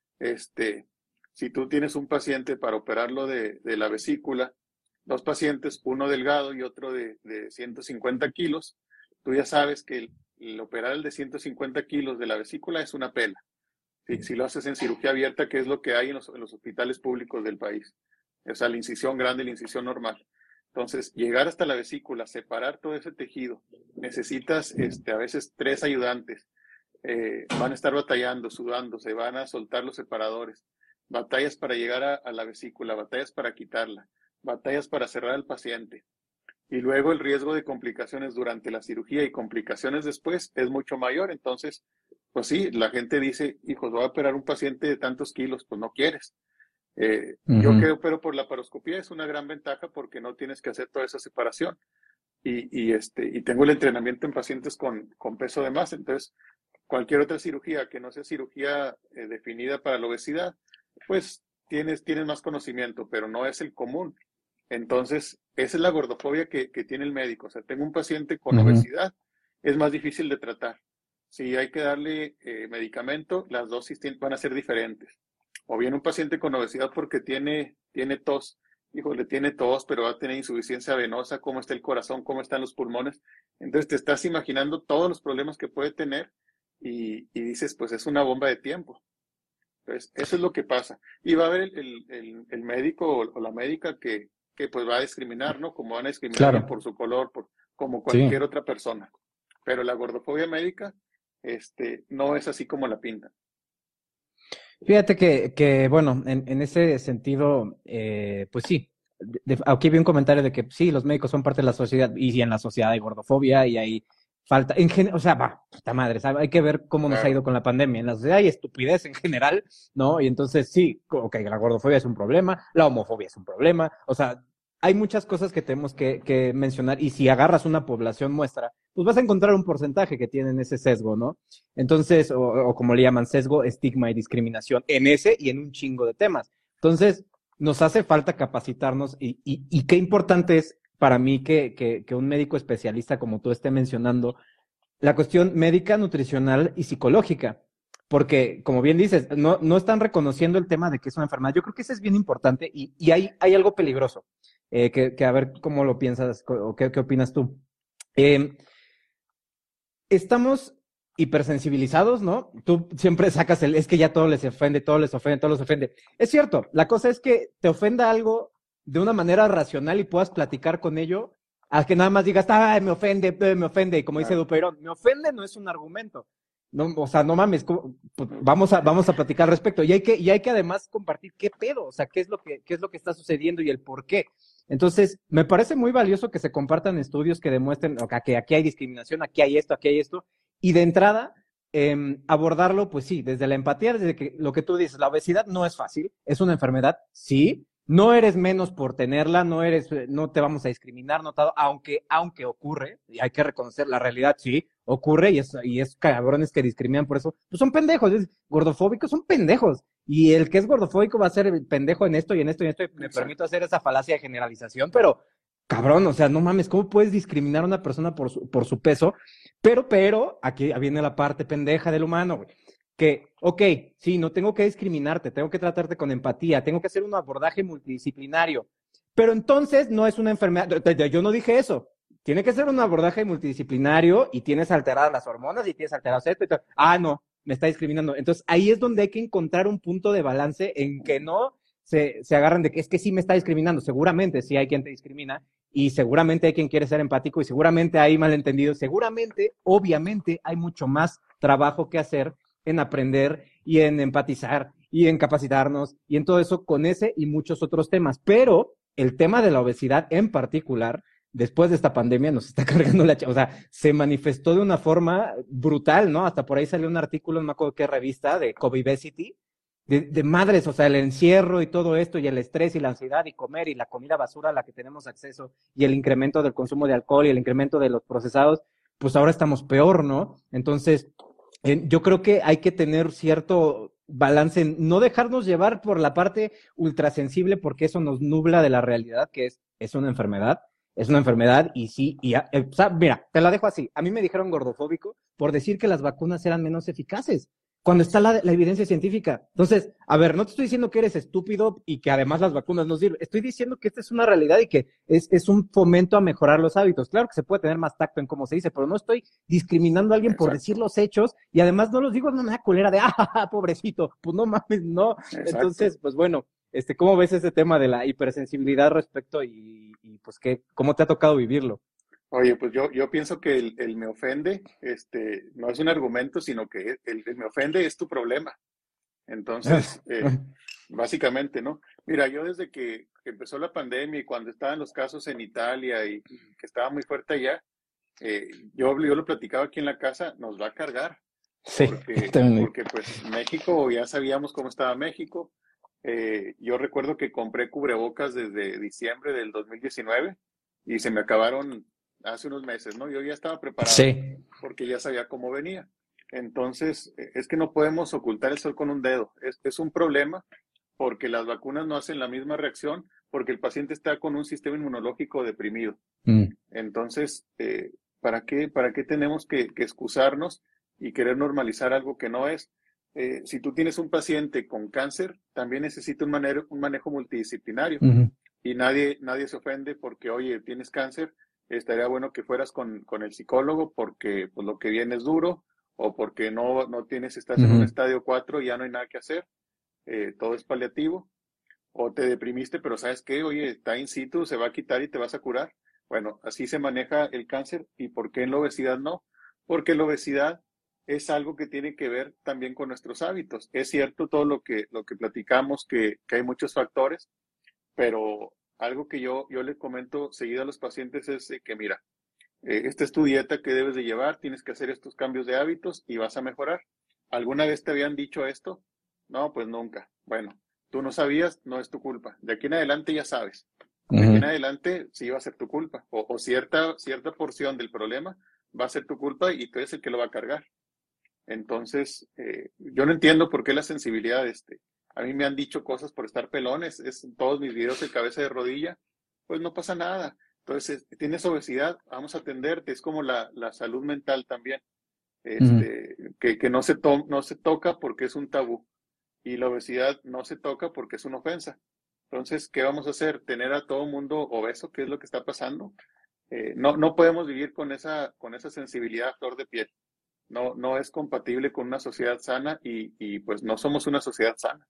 Speaker 2: Este, si tú tienes un paciente para operarlo de, de la vesícula, dos pacientes, uno delgado y otro de, de ciento cincuenta kilos, tú ya sabes que el, el operar el de ciento cincuenta kilos de la vesícula es una pela. Si, si lo haces en cirugía abierta, que es lo que hay en los, en los hospitales públicos del país. O sea, la incisión grande y la incisión normal. Entonces, llegar hasta la vesícula, separar todo ese tejido, necesitas este, a veces tres ayudantes, eh, van a estar batallando, sudando, se van a soltar los separadores, batallas para llegar a, a la vesícula, batallas para quitarla, batallas para cerrar al paciente. Y luego el riesgo de complicaciones durante la cirugía y complicaciones después es mucho mayor. Entonces, pues sí, la gente dice, hijos, voy a operar un paciente de tantos kilos, pues no quieres. Eh, yo
Speaker 1: ujú.
Speaker 2: que opero por la paroscopía es una gran ventaja porque no tienes que hacer toda esa separación. Y, y, este, y tengo el entrenamiento en pacientes con, con peso de más. Entonces, cualquier otra cirugía que no sea cirugía eh, definida para la obesidad, pues tienes, tienes más conocimiento, pero no es el común. Entonces, esa es la gordofobia que, que tiene el médico. O sea, tengo un paciente con
Speaker 1: Ujú.
Speaker 2: obesidad, es más difícil de tratar. Si hay que darle eh, medicamento, las dosis van a ser diferentes. O bien un paciente con obesidad porque tiene, tiene tos, híjole, tiene tos, pero va a tener insuficiencia venosa, cómo está el corazón, cómo están los pulmones. Entonces te estás imaginando todos los problemas que puede tener y, y dices, pues es una bomba de tiempo. Entonces, eso es lo que pasa. Y va a haber el, el, el médico o, o, la médica que, que pues va a discriminar, ¿no? Como van a discriminar a alguien
Speaker 1: Claro,
Speaker 2: por su color, por, como
Speaker 1: sí.
Speaker 2: cualquier otra persona. Pero la gordofobia médica, este, no es así como la pintan.
Speaker 1: Fíjate que, que bueno, en, en ese sentido, eh, pues sí. De- de- aquí vi un comentario de que sí, los médicos son parte de la sociedad y sí, en la sociedad hay gordofobia y hay falta, en gen- o sea, va, puta madre, ¿sabe? Hay que ver cómo nos ha
Speaker 2: Claro.
Speaker 1: ido con la pandemia. En la sociedad hay estupidez en general, ¿no? Y entonces sí, ok, la gordofobia es un problema, la homofobia es un problema, o sea, hay muchas cosas que tenemos que, que mencionar y si agarras una población muestra, pues vas a encontrar un porcentaje que tienen ese sesgo, ¿no? Entonces, o, o como le llaman, sesgo, estigma y discriminación en ese y en un chingo de temas. Entonces, nos hace falta capacitarnos y, y, y qué importante es para mí que, que, que, un médico especialista como tú esté mencionando la cuestión médica, nutricional y psicológica. Porque, como bien dices, no, no están reconociendo el tema de que es una enfermedad. Yo creo que eso es bien importante y, y hay, hay algo peligroso, eh, que, que a ver cómo lo piensas o qué, qué opinas tú. Eh, estamos hipersensibilizados, ¿no? Tú siempre sacas el, es que ya todo les ofende, todo les ofende, todo les ofende. Es cierto, la cosa es que te ofenda algo de una manera racional y puedas platicar con ello, a que nada más digas, ay, me ofende, me ofende, y como dice
Speaker 2: Claro.
Speaker 1: Dupeirón, me ofende no es un argumento. No, o sea, no mames, ¿cómo? Pues vamos a, vamos a platicar al respecto. Y hay que, y hay que además compartir qué pedo, o sea, qué es lo que, qué es lo que está sucediendo y el por qué. Entonces, me parece muy valioso que se compartan estudios que demuestren okay, que aquí hay discriminación, aquí hay esto, aquí hay esto, y de entrada, eh, abordarlo, pues sí, desde la empatía, desde que lo que tú dices, la obesidad no es fácil, es una enfermedad, sí, no eres menos por tenerla, no eres, no te vamos a discriminar, notado, aunque, aunque ocurre, y hay que reconocer la realidad, sí, ocurre, y es, y es cabrones que discriminan por eso, pues son pendejos, es, gordofóbicos son pendejos, y el que es gordofóbico va a ser pendejo en esto y en esto y en esto, y me permito
Speaker 2: Exacto.
Speaker 1: hacer esa falacia de generalización, pero cabrón, o sea, no mames, ¿cómo puedes discriminar a una persona por su, por su peso? Pero, pero, aquí viene la parte pendeja del humano, güey. Que, ok, sí, no tengo que discriminarte, tengo que tratarte con empatía, tengo que hacer un abordaje multidisciplinario. Pero entonces no es una enfermedad, yo no dije eso. Tiene que ser un abordaje multidisciplinario y tienes alteradas las hormonas y tienes alteradas esto y todo. Ah, no, me está discriminando. Entonces ahí es donde hay que encontrar un punto de balance en que no se, se agarran de que es que sí me está discriminando. Seguramente sí hay quien te discrimina y seguramente hay quien quiere ser empático y seguramente hay malentendidos. Seguramente, obviamente, hay mucho más trabajo que hacer en aprender y en empatizar y en capacitarnos y en todo eso con ese y muchos otros temas. Pero el tema de la obesidad en particular, después de esta pandemia, nos está cargando la... ch- O sea, se manifestó de una forma brutal, ¿no? Hasta por ahí salió un artículo, no me acuerdo qué revista, de Covibesity, de, de madres, o sea, el encierro y todo esto, y el estrés y la ansiedad y comer y la comida basura a la que tenemos acceso, y el incremento del consumo de alcohol y el incremento de los procesados, pues ahora estamos peor, ¿no? Entonces, eh, yo creo que hay que tener cierto balance en no dejarnos llevar por la parte ultrasensible, porque eso nos nubla de la realidad, que es, es una enfermedad, es una enfermedad y sí, y, a- eh, o sea, mira, te la dejo así. A mí me dijeron gordofóbico por decir que las vacunas eran menos eficaces, cuando está la, la evidencia científica. Entonces, a ver, no te estoy diciendo que eres estúpido y que además las vacunas no sirven. Estoy diciendo que esta es una realidad y que es, es un fomento a mejorar los hábitos. Claro que se puede tener más tacto en cómo se dice, pero no estoy discriminando a alguien por decir
Speaker 2: Exacto,
Speaker 1: los hechos y además no los digo de una culera de, ah, pobrecito, pues no mames, no.
Speaker 2: exacto.
Speaker 1: Entonces, pues bueno, este, ¿cómo ves ese tema de la hipersensibilidad respecto y, y pues qué, cómo te ha tocado vivirlo?
Speaker 2: Oye, pues yo, yo pienso que el, el me ofende, este, no es un argumento, sino que el, el me ofende es tu problema. Entonces, eh, básicamente, ¿no? Mira, yo desde que empezó la pandemia y cuando estaban los casos en Italia y que estaba muy fuerte allá, eh, yo, yo lo platicaba aquí en la casa, nos va a cargar,
Speaker 1: Sí,
Speaker 2: porque,
Speaker 1: también.
Speaker 2: porque pues México, ya sabíamos cómo estaba México. Eh, yo recuerdo que compré cubrebocas desde diciembre del dos mil diecinueve y se me acabaron hace unos meses, ¿no? Yo ya estaba preparado
Speaker 1: Sí.
Speaker 2: porque ya sabía cómo venía. Entonces, eh, es que no podemos ocultar el sol con un dedo. Es, es un problema porque las vacunas no hacen la misma reacción porque el paciente está con un sistema inmunológico deprimido.
Speaker 1: Mm.
Speaker 2: Entonces, eh, ¿para qué, para qué tenemos que, que excusarnos y querer normalizar algo que no es? Eh, si tú tienes un paciente con cáncer, también necesita un manejo, un manejo multidisciplinario
Speaker 1: Ujú.
Speaker 2: y nadie, nadie se ofende porque, oye, tienes cáncer, estaría bueno que fueras con, con el psicólogo porque pues, lo que viene es duro o porque no, no tienes, estás en un
Speaker 1: Ujú.
Speaker 2: estadio cuatro y ya no hay nada que hacer, eh, todo es paliativo, o te deprimiste, pero ¿sabes qué? Oye, está in situ, se va a quitar y te vas a curar. Bueno, así se maneja el cáncer. ¿Y por qué en la obesidad no? Porque la obesidad es algo que tiene que ver también con nuestros hábitos. Es cierto todo lo que, lo que platicamos, que, que hay muchos factores, pero algo que yo, yo le comento seguido a los pacientes es que, mira, eh, esta es tu dieta que debes de llevar, tienes que hacer estos cambios de hábitos y vas a mejorar. ¿Alguna vez te habían dicho esto? No, pues nunca. Bueno, tú no sabías, no es tu culpa. De aquí en adelante ya sabes. De aquí en
Speaker 1: Ujú.
Speaker 2: adelante sí va a ser tu culpa. O, o cierta, cierta porción del problema va a ser tu culpa y tú eres el que lo va a cargar. Entonces, eh, yo no entiendo por qué la sensibilidad, este, a mí me han dicho cosas por estar pelones, es en todos mis videos de cabeza de rodilla, pues no pasa nada. Entonces, tienes obesidad, vamos a atenderte, es como la, la salud mental también,
Speaker 1: Ujú.
Speaker 2: este, que, que no se to no se toca porque es un tabú y la obesidad no se toca porque es una ofensa. Entonces, ¿qué vamos a hacer? ¿Tener a todo mundo obeso? ¿Qué es lo que está pasando? Eh, no, no podemos vivir con esa, con esa sensibilidad a flor de piel. No, no es compatible con una sociedad sana y, y pues no somos una sociedad sana.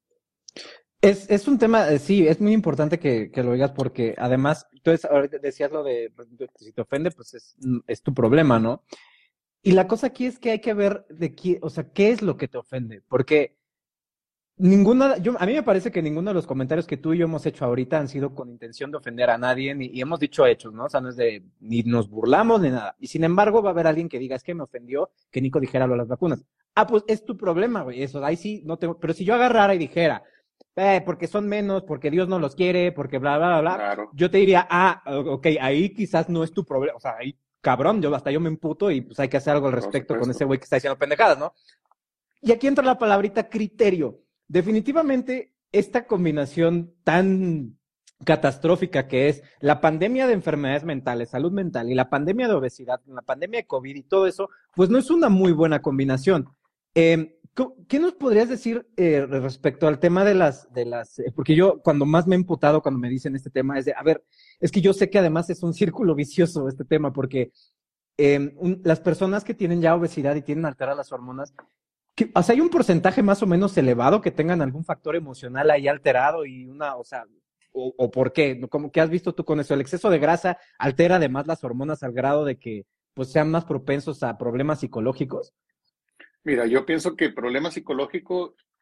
Speaker 1: Es, es un tema, eh, sí, es muy importante que, que lo digas porque además, entonces ahorita decías lo de, pues, si te ofende, pues es, mm, es tu problema, ¿no? Y la cosa aquí es que hay que ver de qué, o sea, qué es lo que te ofende, porque ninguna, yo, a mí me parece que ninguno de los comentarios que tú y yo hemos hecho ahorita han sido con intención de ofender a nadie, ni, y hemos dicho hechos, ¿no? O sea, no es de, ni nos burlamos ni nada. Y sin embargo, va a haber alguien que diga, es que me ofendió que Nico dijera lo de las vacunas. Ah, pues es tu problema, güey, eso, ahí sí, no tengo, pero si yo agarrara y dijera, eh, porque son menos, porque Dios no los quiere, porque bla, bla, bla, bla,
Speaker 2: Claro,
Speaker 1: yo te diría, ah, ok, ahí quizás no es tu problema, o sea, ahí, cabrón, yo hasta yo me emputo y pues hay que hacer algo al
Speaker 2: por
Speaker 1: respecto con ese
Speaker 2: supuesto.
Speaker 1: güey que está diciendo pendejadas, ¿no? Y aquí entra la palabrita criterio. Definitivamente, esta combinación tan catastrófica que es la pandemia de enfermedades mentales, salud mental y la pandemia de obesidad, la pandemia de COVID y todo eso, pues no es una muy buena combinación. Eh, ¿Qué nos podrías decir eh, respecto al tema de las, de las, eh, porque yo cuando más me he emputado cuando me dicen este tema es de, a ver, es que yo sé que además es un círculo vicioso este tema, porque eh, un, las personas que tienen ya obesidad y tienen alteradas las hormonas, que, o sea, hay un porcentaje más o menos elevado que tengan algún factor emocional ahí alterado y una, o sea, o, o por qué, ¿cómo que has visto tú con eso? El exceso de grasa altera además las hormonas al grado de que pues sean más propensos a problemas psicológicos.
Speaker 2: Mira, yo pienso que el problema psicológico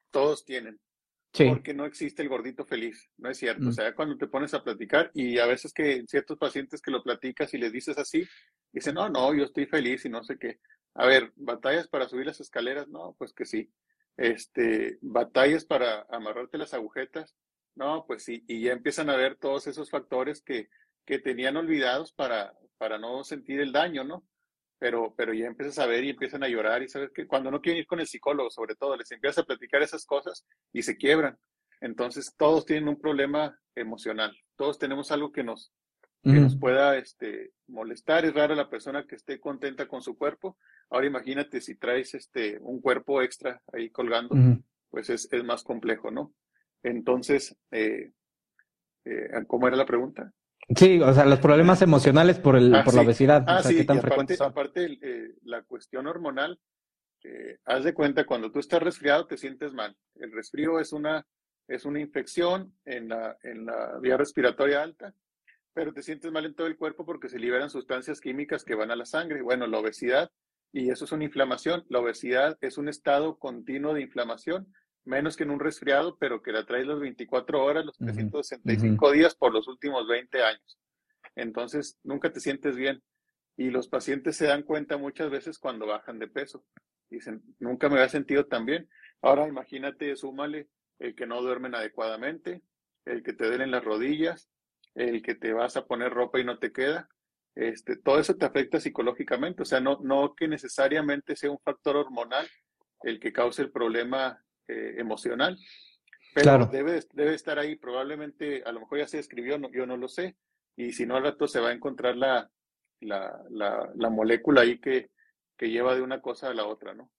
Speaker 2: todos tienen,
Speaker 1: Sí.
Speaker 2: porque no existe el gordito feliz, no es cierto. O
Speaker 1: Mm,
Speaker 2: sea, cuando te pones a platicar y a veces que ciertos pacientes que lo platicas y les dices así, dicen, no, no, yo estoy feliz y no sé qué. A ver, ¿batallas para subir las escaleras? No, pues que sí. Este, ¿batallas para amarrarte las agujetas? No, pues sí. Y ya empiezan a ver todos esos factores que, que tenían olvidados para, para no sentir el daño, ¿no? Pero, pero ya empiezas a ver y empiezan a llorar y sabes que cuando no quieren ir con el psicólogo, sobre todo, les empiezas a platicar esas cosas y se quiebran. Entonces, todos tienen un problema emocional. Todos tenemos algo que nos, que nos
Speaker 1: ujú,
Speaker 2: pueda este, molestar. Es rara la persona que esté contenta con su cuerpo. Ahora imagínate si traes este, un cuerpo extra ahí colgando,
Speaker 1: ujú.
Speaker 2: pues es, es más complejo, ¿no? Entonces, eh, eh, ¿cómo era la pregunta?
Speaker 1: Sí, o sea, los problemas emocionales por el,
Speaker 2: Ah,
Speaker 1: por la
Speaker 2: sí.
Speaker 1: obesidad, o
Speaker 2: Ah,
Speaker 1: sea, ¿qué
Speaker 2: sí. Y
Speaker 1: tan frecuentes
Speaker 2: aparte,
Speaker 1: son?
Speaker 2: aparte eh, la cuestión hormonal, eh, haz de cuenta, cuando tú estás resfriado te sientes mal. El resfrío es una, es una infección en la, en la vía respiratoria alta, pero te sientes mal en todo el cuerpo porque se liberan sustancias químicas que van a la sangre. Bueno, la obesidad, y eso es una inflamación. La obesidad es un estado continuo de inflamación, menos que en un resfriado, pero que la traes las veinticuatro horas, los
Speaker 1: Ujú,
Speaker 2: trescientos sesenta y
Speaker 1: ujú.
Speaker 2: cinco días por los últimos veinte años. Entonces, nunca te sientes bien. Y los pacientes se dan cuenta muchas veces cuando bajan de peso. Dicen, nunca me había sentido tan bien. Ahora imagínate, súmale el que no duermen adecuadamente, el que te duelen las rodillas, el que te vas a poner ropa y no te queda. Este, todo eso te afecta psicológicamente. O sea, no, no que necesariamente sea un factor hormonal el que cause el problema eh, emocional, pero
Speaker 1: Claro.
Speaker 2: debe, debe estar ahí. Probablemente, a lo mejor ya se escribió, no, yo no lo sé. Y si no, al rato se va a encontrar la, la, la, la molécula ahí que, que lleva de una cosa a la otra, ¿no?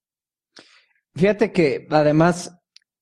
Speaker 1: Fíjate que además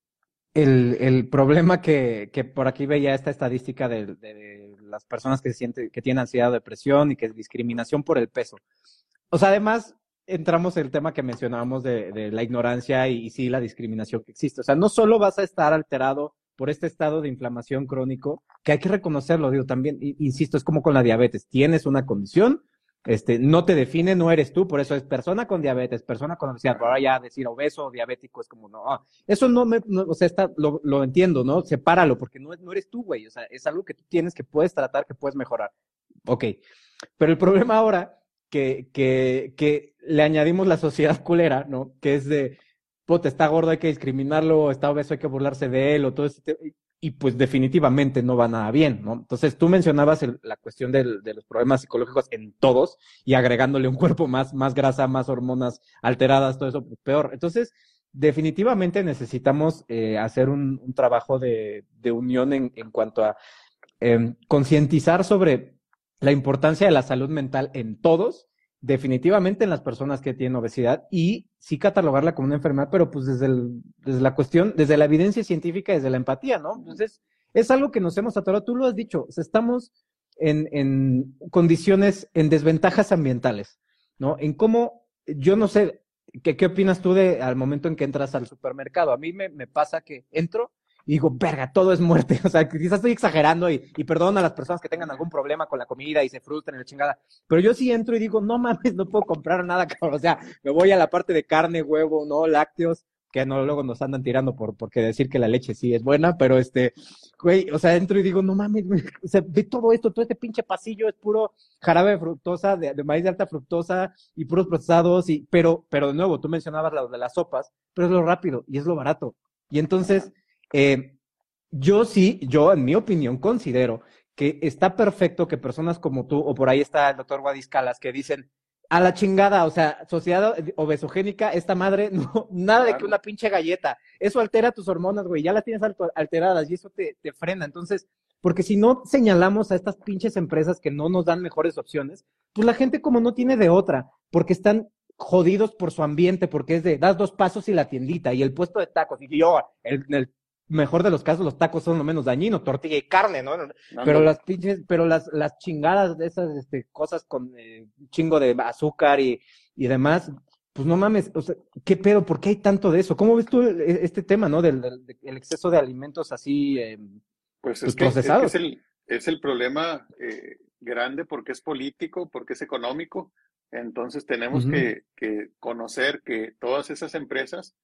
Speaker 1: el, el problema que, que por aquí veía esta estadística de, de las personas que sienten, que tienen ansiedad o depresión y que es discriminación por el peso. O sea, además entramos en el tema que mencionábamos de, de la ignorancia y, y sí la discriminación que existe. O sea, no solo vas a estar alterado por este estado de inflamación crónico, que hay que reconocerlo, digo, también, insisto, es como con la diabetes, tienes una condición, este, no te define, no eres tú, por eso es persona con diabetes, persona con obesidad, pero ahora
Speaker 2: Ajá.
Speaker 1: ya decir obeso o diabético es como, no, ah, eso no me, no, o sea, está, lo, lo entiendo, ¿no? Sepáralo, porque no, no eres tú, güey, o sea, es algo que tú tienes, que puedes tratar, que puedes mejorar. Ok, pero el problema ahora que, que, que le añadimos la sociedad culera, ¿no? Que es de, puta, está gordo, hay que discriminarlo, está obeso, hay que burlarse de él, o todo ese te- y pues definitivamente no va nada bien, ¿no? Entonces tú mencionabas el- la cuestión del- de los problemas psicológicos en todos y agregándole un cuerpo más, más grasa, más hormonas alteradas, todo eso, pues, peor. Entonces, definitivamente necesitamos eh, hacer un, un trabajo de, de unión en, en cuanto a eh, concientizar sobre la importancia de la salud mental en todos, definitivamente en las personas que tienen obesidad y sí catalogarla como una enfermedad, pero pues desde, el, desde la cuestión, desde la evidencia científica, desde la empatía, ¿no? Entonces, es algo que nos hemos atorado, tú lo has dicho, o sea, estamos en, en condiciones, en desventajas ambientales, ¿no? En cómo, yo no sé, ¿qué, qué opinas tú de al momento en que entras al supermercado? A mí me, me pasa que entro y digo, verga, todo es muerte. O sea, quizás estoy exagerando y, y perdón a las personas que tengan algún problema con la comida y se frustran y la chingada. Pero yo sí entro y digo, no mames, no puedo comprar nada, cabrón. O sea, me voy a la parte de carne, huevo, no, lácteos, que no luego nos andan tirando por porque decir que la leche sí es buena, pero este, güey, o sea, entro y digo, no mames, güey, o sea, ve todo esto, todo este pinche pasillo es puro jarabe de fructosa, de, de maíz de alta fructosa y puros procesados, y, pero, pero de nuevo, tú mencionabas lo de las sopas, pero es lo rápido y es lo barato. Y
Speaker 2: Ajá.
Speaker 1: entonces, eh, yo sí, yo en mi opinión considero que está perfecto que personas como tú, o por ahí está el doctor Guadiscalas, que dicen, a la chingada, o sea, sociedad obesogénica, esta madre, no, nada de que
Speaker 2: Claro.
Speaker 1: una pinche galleta, eso altera tus hormonas, güey, ya las tienes alteradas y eso te, te frena. Entonces, porque si no señalamos a estas pinches empresas que no nos dan mejores opciones, pues la gente como no tiene de otra, porque están jodidos por su ambiente, porque es de, das dos pasos y la tiendita, y el puesto de tacos, y yo, el, el mejor de los casos, los tacos son lo menos dañino, tortilla y carne, ¿no? Pero
Speaker 2: Ándale.
Speaker 1: las pinches, pero las, las chingadas de esas este, cosas con eh, chingo de azúcar y, y demás, pues no mames, o sea, ¿qué pedo? ¿Por qué hay tanto de eso? ¿Cómo ves tú este tema, ¿no? Del, del, del exceso de alimentos así, eh,
Speaker 2: Pues
Speaker 1: pues
Speaker 2: es que, es que es
Speaker 1: procesados.
Speaker 2: el, es el problema eh, grande porque es político, porque es económico. Entonces tenemos
Speaker 1: Ujú,
Speaker 2: que, que conocer que todas esas empresas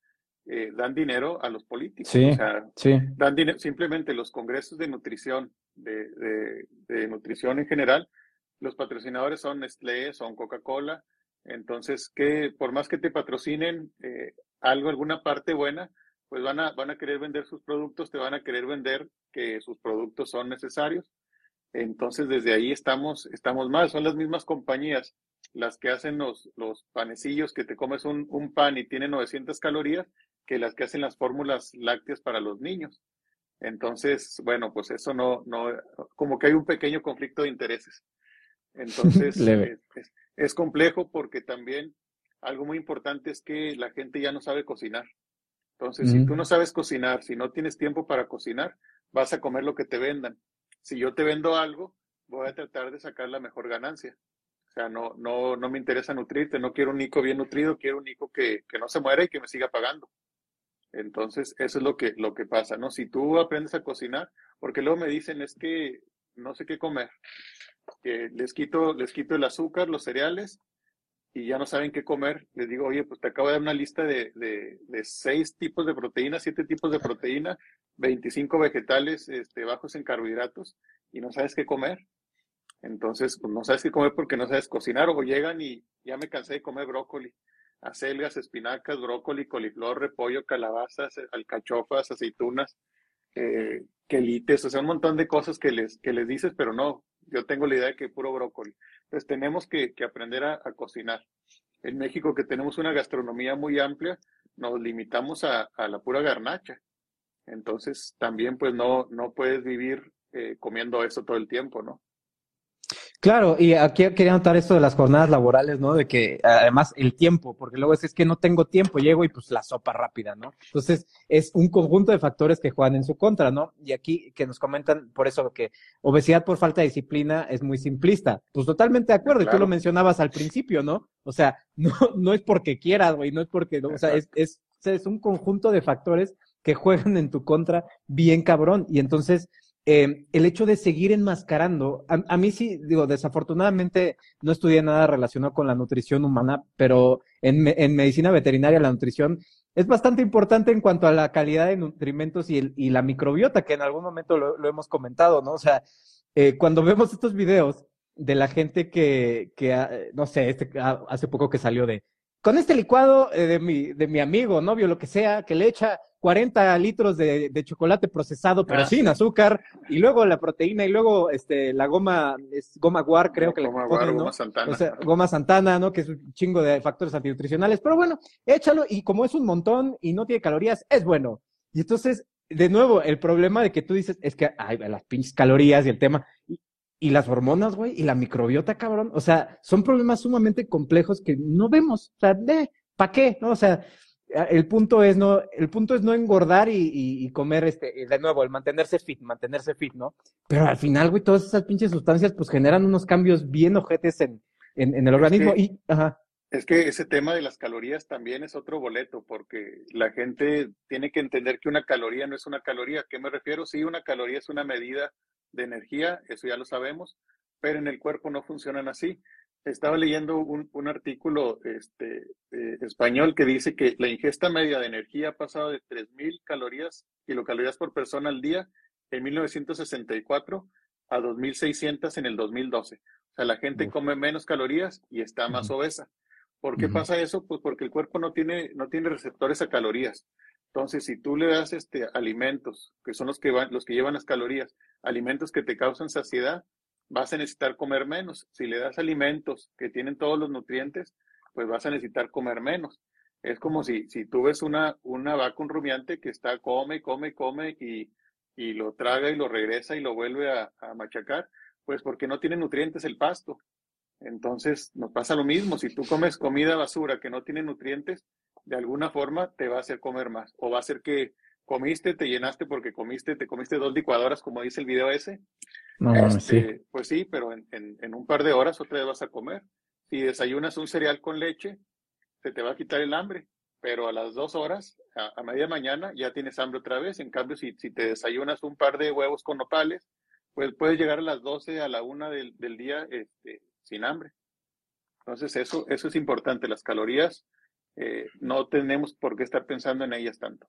Speaker 2: eh, dan dinero a los políticos, o
Speaker 1: Sí,
Speaker 2: sea,
Speaker 1: sí.
Speaker 2: dan dinero, simplemente los congresos de nutrición, de, de, de nutrición en general, los patrocinadores son Nestlé, son Coca-Cola, entonces, que por más que te patrocinen eh, algo, alguna parte buena, pues van a, van a querer vender sus productos, te van a querer vender que sus productos son necesarios. Entonces, desde ahí estamos, estamos mal. Son las mismas compañías las que hacen los, los panecillos que te comes un, un pan y tiene novecientas calorías, que las que hacen las fórmulas lácteas para los niños. Entonces, bueno, pues eso no, no, como que hay un pequeño conflicto de intereses. Entonces,
Speaker 1: Leve.
Speaker 2: es, es, es complejo porque también algo muy importante es que la gente ya no sabe cocinar. Entonces, si tú no
Speaker 1: Ujú.
Speaker 2: sabes cocinar, si no tienes tiempo para cocinar, vas a comer lo que te vendan. Si yo te vendo algo, voy a tratar de sacar la mejor ganancia. O sea, no, no, no me interesa nutrirte, no quiero un Nico bien nutrido, quiero un Nico que, que no se muera y que me siga pagando. Entonces, eso es lo que, lo que pasa, ¿no? Si tú aprendes a cocinar, porque luego me dicen es que no sé qué comer, que les quito, les quito el azúcar, los cereales y ya no saben qué comer, les digo, oye, pues te acabo de dar una lista de, de, de seis tipos de proteína, siete tipos de proteína, veinticinco vegetales este, bajos en carbohidratos y no sabes qué comer. Entonces, pues no sabes qué comer porque no sabes cocinar o llegan y ya me cansé de comer brócoli, acelgas, espinacas, brócoli, coliflor, repollo, calabazas, alcachofas, aceitunas, eh, quelites, o sea, un montón de cosas que les, que les dices, pero no, yo tengo la idea de que puro brócoli. Entonces tenemos que, que aprender a, a, cocinar. En México, que tenemos una gastronomía muy amplia, nos limitamos a, a la pura garnacha. Entonces también pues no, no puedes vivir eh, comiendo eso todo el tiempo, ¿no?
Speaker 1: Claro, y aquí quería notar esto de las jornadas laborales, ¿no? De que además el tiempo, porque luego es, es que no tengo tiempo, llego y pues la sopa rápida, ¿no? Entonces es un conjunto de factores que juegan en su contra, ¿no? Y aquí que nos comentan por eso que obesidad por falta de disciplina es muy simplista. Pues totalmente de
Speaker 2: Eh,
Speaker 1: acuerdo, y tú lo
Speaker 2: claro,
Speaker 1: mencionabas al principio, ¿no? O sea, no, no es porque quieras, güey, no es porque, no, o sea, es,
Speaker 2: exacto.
Speaker 1: es, es un conjunto de factores que juegan en tu contra bien cabrón. Y entonces eh, el hecho de seguir enmascarando, a, a, mí sí, digo, desafortunadamente no estudié nada relacionado con la nutrición humana, pero en, en medicina veterinaria la nutrición es bastante importante en cuanto a la calidad de nutrimentos y, el, y la microbiota, que en algún momento lo, lo hemos comentado, ¿no? O sea, eh, cuando vemos estos videos de la gente que, que ah, no sé, este, ah, hace poco que salió de, con este licuado eh, de, mi, de mi amigo, novio, lo que sea, que le echa cuarenta litros de, de chocolate procesado, pero
Speaker 2: Ah,
Speaker 1: sin
Speaker 2: sí.
Speaker 1: azúcar, y luego la proteína, y luego este, la goma, es goma guar, creo que le
Speaker 2: Goma Guaro,
Speaker 1: ponen,
Speaker 2: Goma
Speaker 1: ¿no? O
Speaker 2: Santana.
Speaker 1: sea, goma Santana, ¿no? Que es un chingo de factores antinutricionales, pero bueno, échalo, y como es un montón y no tiene calorías, es bueno. Y entonces, de nuevo, el problema de que tú dices es que, ay, las pinches calorías y el tema, y, y las hormonas, güey, y la microbiota, cabrón. O sea, son problemas sumamente complejos que no vemos. O sea, de, ¿para qué? ¿No? O sea, el punto es no, el punto es no engordar y, y, y comer este, de nuevo, el mantenerse fit, mantenerse fit, ¿no? Pero al final, güey, todas esas pinches sustancias pues generan unos cambios bien ojetes en, en, en el
Speaker 2: Es
Speaker 1: organismo.
Speaker 2: que
Speaker 1: Y, ajá.
Speaker 2: Es que ese tema de las calorías también es otro boleto, porque la gente tiene que entender que una caloría no es una caloría. ¿A qué me refiero? Sí, una caloría es una medida de energía, eso ya lo sabemos, pero en el cuerpo no funcionan así. Estaba leyendo un, un artículo este, eh, español que dice que la ingesta media de energía ha pasado de tres mil calorías, kilocalorías por persona al día en mil novecientos sesenta y cuatro a dos mil seiscientos en el dos mil doce. O sea, la gente
Speaker 1: Uf.
Speaker 2: come menos calorías y está más
Speaker 1: Ujú,
Speaker 2: obesa. ¿Por qué
Speaker 1: ujú,
Speaker 2: pasa eso? Pues porque el cuerpo no tiene, no tiene receptores a calorías. Entonces, si tú le das este, alimentos, que son los que, van, los que llevan las calorías, alimentos que te causan saciedad, vas a necesitar comer menos. Si le das alimentos que tienen todos los nutrientes, pues vas a necesitar comer menos. Es como si, si tú ves una, una vaca, un rumiante que está, come, come, come y, y lo traga y lo regresa y lo vuelve a, a machacar, pues porque no tiene nutrientes el pasto. Entonces, nos pasa lo mismo. Si tú comes comida basura que no tiene nutrientes, de alguna forma te va a hacer comer más. O va a hacer que comiste, te llenaste porque comiste, te comiste dos licuadoras, como dice el video ese.
Speaker 1: no mames, sí.
Speaker 2: Este, pues sí, pero en, en, en un par de horas otra vez vas a comer. Si desayunas un cereal con leche, se te va a quitar el hambre. Pero a las dos horas, a, a media mañana, ya tienes hambre otra vez. En cambio, si, si te desayunas un par de huevos con nopales, pues puedes llegar a las doce, a la una del, del día este, sin hambre. Entonces, eso, eso es importante. Las calorías eh, no tenemos por qué estar pensando en ellas tanto.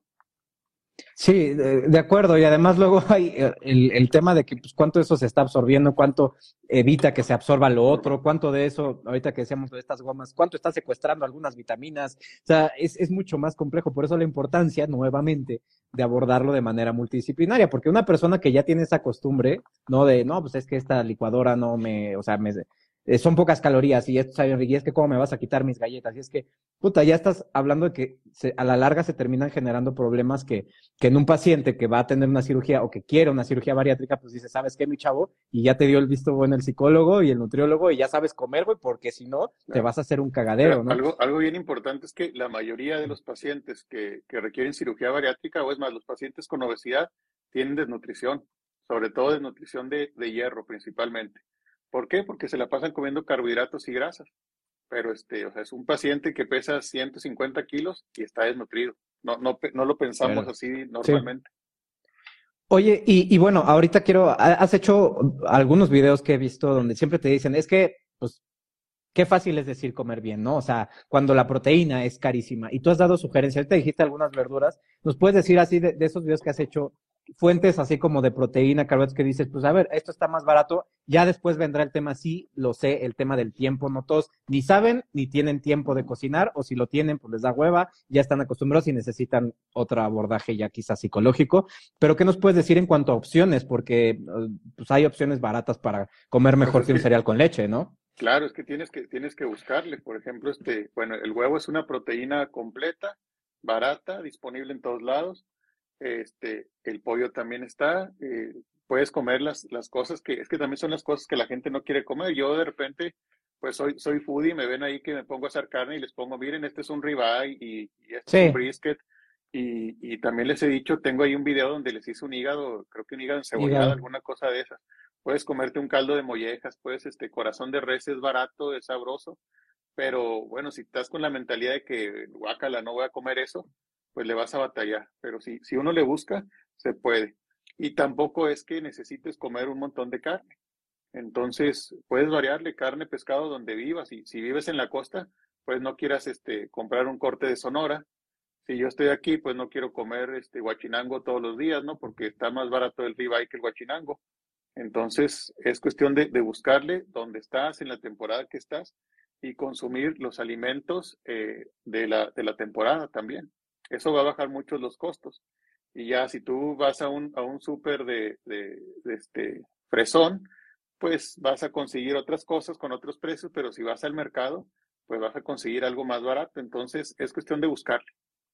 Speaker 1: Sí, de, de acuerdo. Y además luego hay eh, el, el tema de que pues, cuánto de eso se está absorbiendo, cuánto evita que se absorba lo otro, cuánto de eso, ahorita que decíamos de estas gomas, cuánto está secuestrando algunas vitaminas. O sea, es, es mucho más complejo. Por eso la importancia, nuevamente, de abordarlo de manera multidisciplinaria. Porque una persona que ya tiene esa costumbre, no de, no, pues es que esta licuadora no me, o sea, me, eh, son pocas calorías y esto sabe, y es que cómo me vas a quitar mis galletas. Y es que, puta, ya estás hablando de que se, a la larga se terminan generando problemas que que en un paciente que va a tener una cirugía o que quiere una cirugía bariátrica, pues dice, ¿sabes qué, mi chavo? Y ya te dio el visto bueno el psicólogo y el nutriólogo y ya sabes comer, güey, porque si no, te
Speaker 2: Claro.
Speaker 1: vas a hacer un
Speaker 2: Pero
Speaker 1: cagadero, ¿no?
Speaker 2: algo, algo bien importante es que la mayoría de los pacientes que, que requieren cirugía bariátrica, o es más, los pacientes con obesidad, tienen desnutrición, sobre todo desnutrición de, de hierro principalmente. ¿Por qué? Porque se la pasan comiendo carbohidratos y grasas. Pero este, o sea, es un paciente que pesa ciento cincuenta kilos y está desnutrido. No, no, pe- no lo pensamos
Speaker 1: Pero,
Speaker 2: así
Speaker 1: sí.
Speaker 2: normalmente.
Speaker 1: Oye, y, y bueno, ahorita quiero, ha- has hecho algunos videos que he visto donde siempre te dicen, es que, pues, qué fácil es decir comer bien, ¿no? O sea, cuando la proteína es carísima. Y tú has dado sugerencias, ahorita dijiste algunas verduras. ¿Nos puedes decir así de, de esos videos que has hecho, fuentes así como de proteína, carbohidratos que dices, pues a ver, esto está más barato, ya después vendrá el tema, sí, lo sé, el tema del tiempo, no todos ni saben ni tienen tiempo de cocinar, o si lo tienen, pues les da hueva, ya están acostumbrados y necesitan otro abordaje ya quizás psicológico. Pero ¿qué nos puedes decir en cuanto a opciones? Porque eh, pues hay opciones baratas para comer
Speaker 2: Pues
Speaker 1: mejor
Speaker 2: es
Speaker 1: que un
Speaker 2: que,
Speaker 1: cereal con leche, ¿no?
Speaker 2: claro, es que tienes que, tienes que buscarle. Por ejemplo, este, bueno, el huevo es una proteína completa, barata, disponible en todos lados. Este, el pollo también está. Eh, puedes comer las, las cosas que, es que también son las cosas que la gente no quiere comer. Yo de repente, pues soy, soy foodie, me ven ahí que me pongo a hacer carne y les pongo, miren, este es un ribeye y, y este es un
Speaker 1: Sí,
Speaker 2: brisket. Y, y también les he dicho, tengo ahí un video donde les hice un hígado, creo que un hígado encebollado,
Speaker 1: hígado.
Speaker 2: alguna cosa de esas. Puedes comerte un caldo de mollejas, puedes, este, corazón de res es barato, es sabroso, pero bueno, si estás con la mentalidad de que, guácala, no voy a comer eso, pues le vas a batallar. Pero si, si uno le busca, se puede. Y tampoco es que necesites comer un montón de carne. Entonces, puedes variarle carne, pescado donde vivas. Y si vives en la costa, pues no quieras este, comprar un corte de Sonora. Si yo estoy aquí, pues no quiero comer este guachinango todos los días, ¿no? Porque está más barato el ribeye que el guachinango. Entonces, es cuestión de, de buscarle dónde estás, en la temporada que estás, y consumir los alimentos eh, de la, de la temporada también. Eso va a bajar mucho los costos. Y ya si tú vas a un, a un súper de, de, de este fresón, pues vas a conseguir otras cosas con otros precios, pero si vas al mercado, pues vas a conseguir algo más barato. Entonces, es cuestión de buscarle.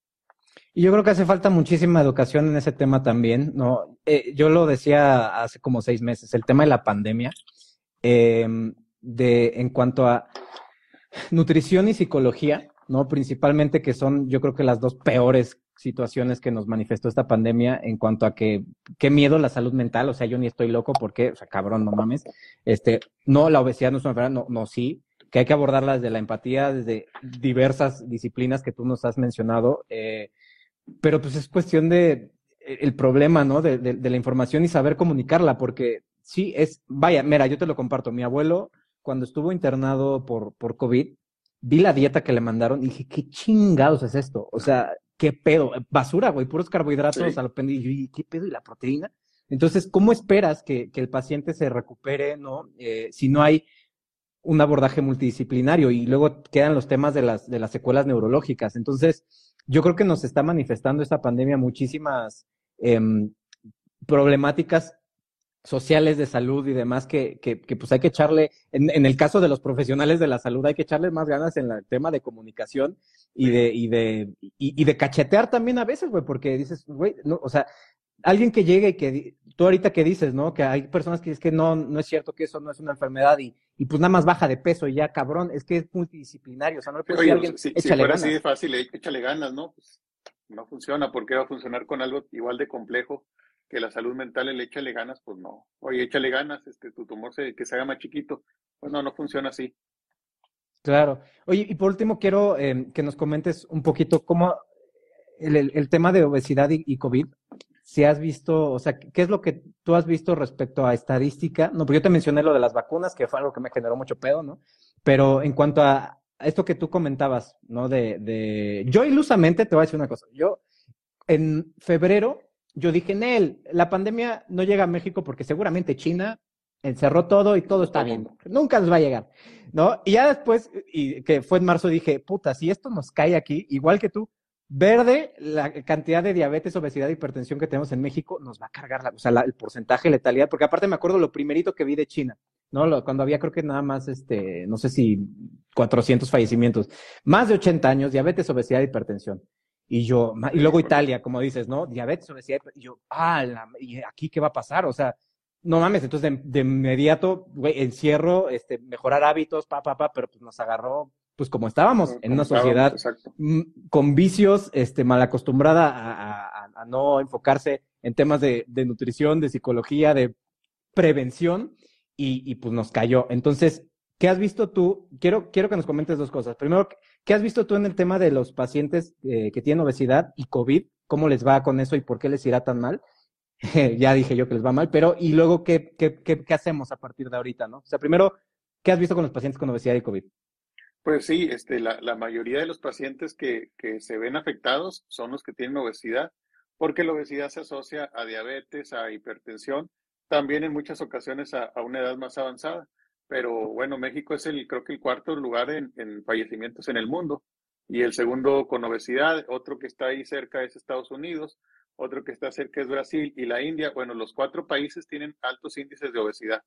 Speaker 1: Y yo creo que hace falta muchísima educación en ese tema también, ¿no? Eh, yo lo decía hace como seis meses, el tema de la pandemia, eh, de en cuanto a nutrición y psicología, ¿no? Principalmente que son, yo creo que las dos peores situaciones que nos manifestó esta pandemia en cuanto a que, qué miedo la salud mental, o sea, yo ni estoy loco porque, o sea, cabrón, no mames, este, no, la obesidad no es una enfermedad, no, no, sí, que hay que abordarla desde la empatía, desde diversas disciplinas que tú nos has mencionado, eh, pero pues es cuestión de el problema, ¿no? De, de, de la información y saber comunicarla, porque sí es, vaya, mira, yo te lo comparto, mi abuelo, cuando estuvo internado por, por COVID, vi la dieta que le mandaron y dije, ¿qué chingados es esto? O sea, ¿qué pedo? Basura, güey, puros carbohidratos
Speaker 2: Sí.
Speaker 1: a lo pendiente. Y yo, ¿qué pedo? ¿Y la proteína? Entonces, ¿cómo esperas que, que el paciente se recupere, ¿no? Eh, si no hay un abordaje multidisciplinario y luego quedan los temas de las, de las secuelas neurológicas. Entonces, yo creo que nos está manifestando esta pandemia muchísimas eh, problemáticas sociales de salud y demás que, que, que pues hay que echarle, en, en, el caso de los profesionales de la salud, hay que echarle más ganas en el tema de comunicación y
Speaker 2: Sí.
Speaker 1: de, y de, y, y de cachetear también a veces, güey, porque dices, güey, no, o sea, alguien que llegue y que, tú ahorita que dices, ¿no? Que hay personas que dicen que no, no es cierto que eso no es una enfermedad y, y pues nada más baja de peso y ya, cabrón, es que es multidisciplinario, o sea, no le puedes decir a
Speaker 2: Oye, pues,
Speaker 1: alguien,
Speaker 2: si, si
Speaker 1: échale
Speaker 2: fuera así de
Speaker 1: ganas.
Speaker 2: fácil, eh, échale ganas, ¿no? Pues no funciona. ¿Por qué va a funcionar con algo igual de complejo que la salud mental? El échale ganas, pues no. Oye, échale ganas, este, tu tumor se, que se haga más chiquito. Pues no, no funciona así.
Speaker 1: Claro. Oye, y por último quiero eh, que nos comentes un poquito cómo el, el, el tema de obesidad y, y COVID, si has visto, o sea, ¿qué es lo que tú has visto respecto a estadística? No, porque yo te mencioné lo de las vacunas, que fue algo que me generó mucho pedo, ¿no? Pero en cuanto a esto que tú comentabas, ¿no? De, de, yo ilusamente te voy a decir una cosa. Yo, en febrero, yo dije, Nel, la pandemia no llega a México porque seguramente China encerró todo y todo está bien. Nunca nos va a llegar, ¿no? Y ya después, y que fue en marzo, dije, puta, si esto nos cae aquí, igual que tú, verde, la cantidad de diabetes, obesidad e hipertensión que tenemos en México nos va a cargar, la, o sea, la, el porcentaje de letalidad, porque aparte me acuerdo lo primerito que vi de China, ¿no? Lo, cuando había creo que nada más, este, no sé si cuatrocientos fallecimientos, más de ochenta años, diabetes, obesidad e hipertensión. Y yo, y luego Italia, como dices, ¿no? Diabetes, obesidad, y yo, ah, la, ¿y aquí qué va a pasar? O sea, no mames, entonces de, de inmediato, güey, encierro, este, mejorar hábitos, pa, pa, pa, pero pues nos agarró, pues como estábamos, en una sociedad m, con vicios, este, mal acostumbrada a, a, a no enfocarse en temas de, de nutrición, de psicología, de prevención, y, y pues nos cayó. Entonces, ¿qué has visto tú? Quiero, quiero que nos comentes dos cosas. Primero, ¿qué has visto tú en el tema de los pacientes eh, que tienen obesidad y COVID? ¿Cómo les va con eso y por qué les irá tan mal? Ya dije yo que les va mal, pero y luego, ¿qué, qué, qué, qué hacemos a partir de ahorita, no? O sea, primero, ¿qué has visto con los pacientes con obesidad y COVID?
Speaker 2: Pues sí, este, la, la mayoría de los pacientes que, que se ven afectados son los que tienen obesidad, porque la obesidad se asocia a diabetes, a hipertensión, también en muchas ocasiones a, a una edad más avanzada. Pero bueno, México es el, creo que el cuarto lugar en, en fallecimientos en el mundo, y el segundo con obesidad. Otro que está ahí cerca es Estados Unidos, otro que está cerca es Brasil y la India. Bueno, los cuatro países tienen altos índices de obesidad.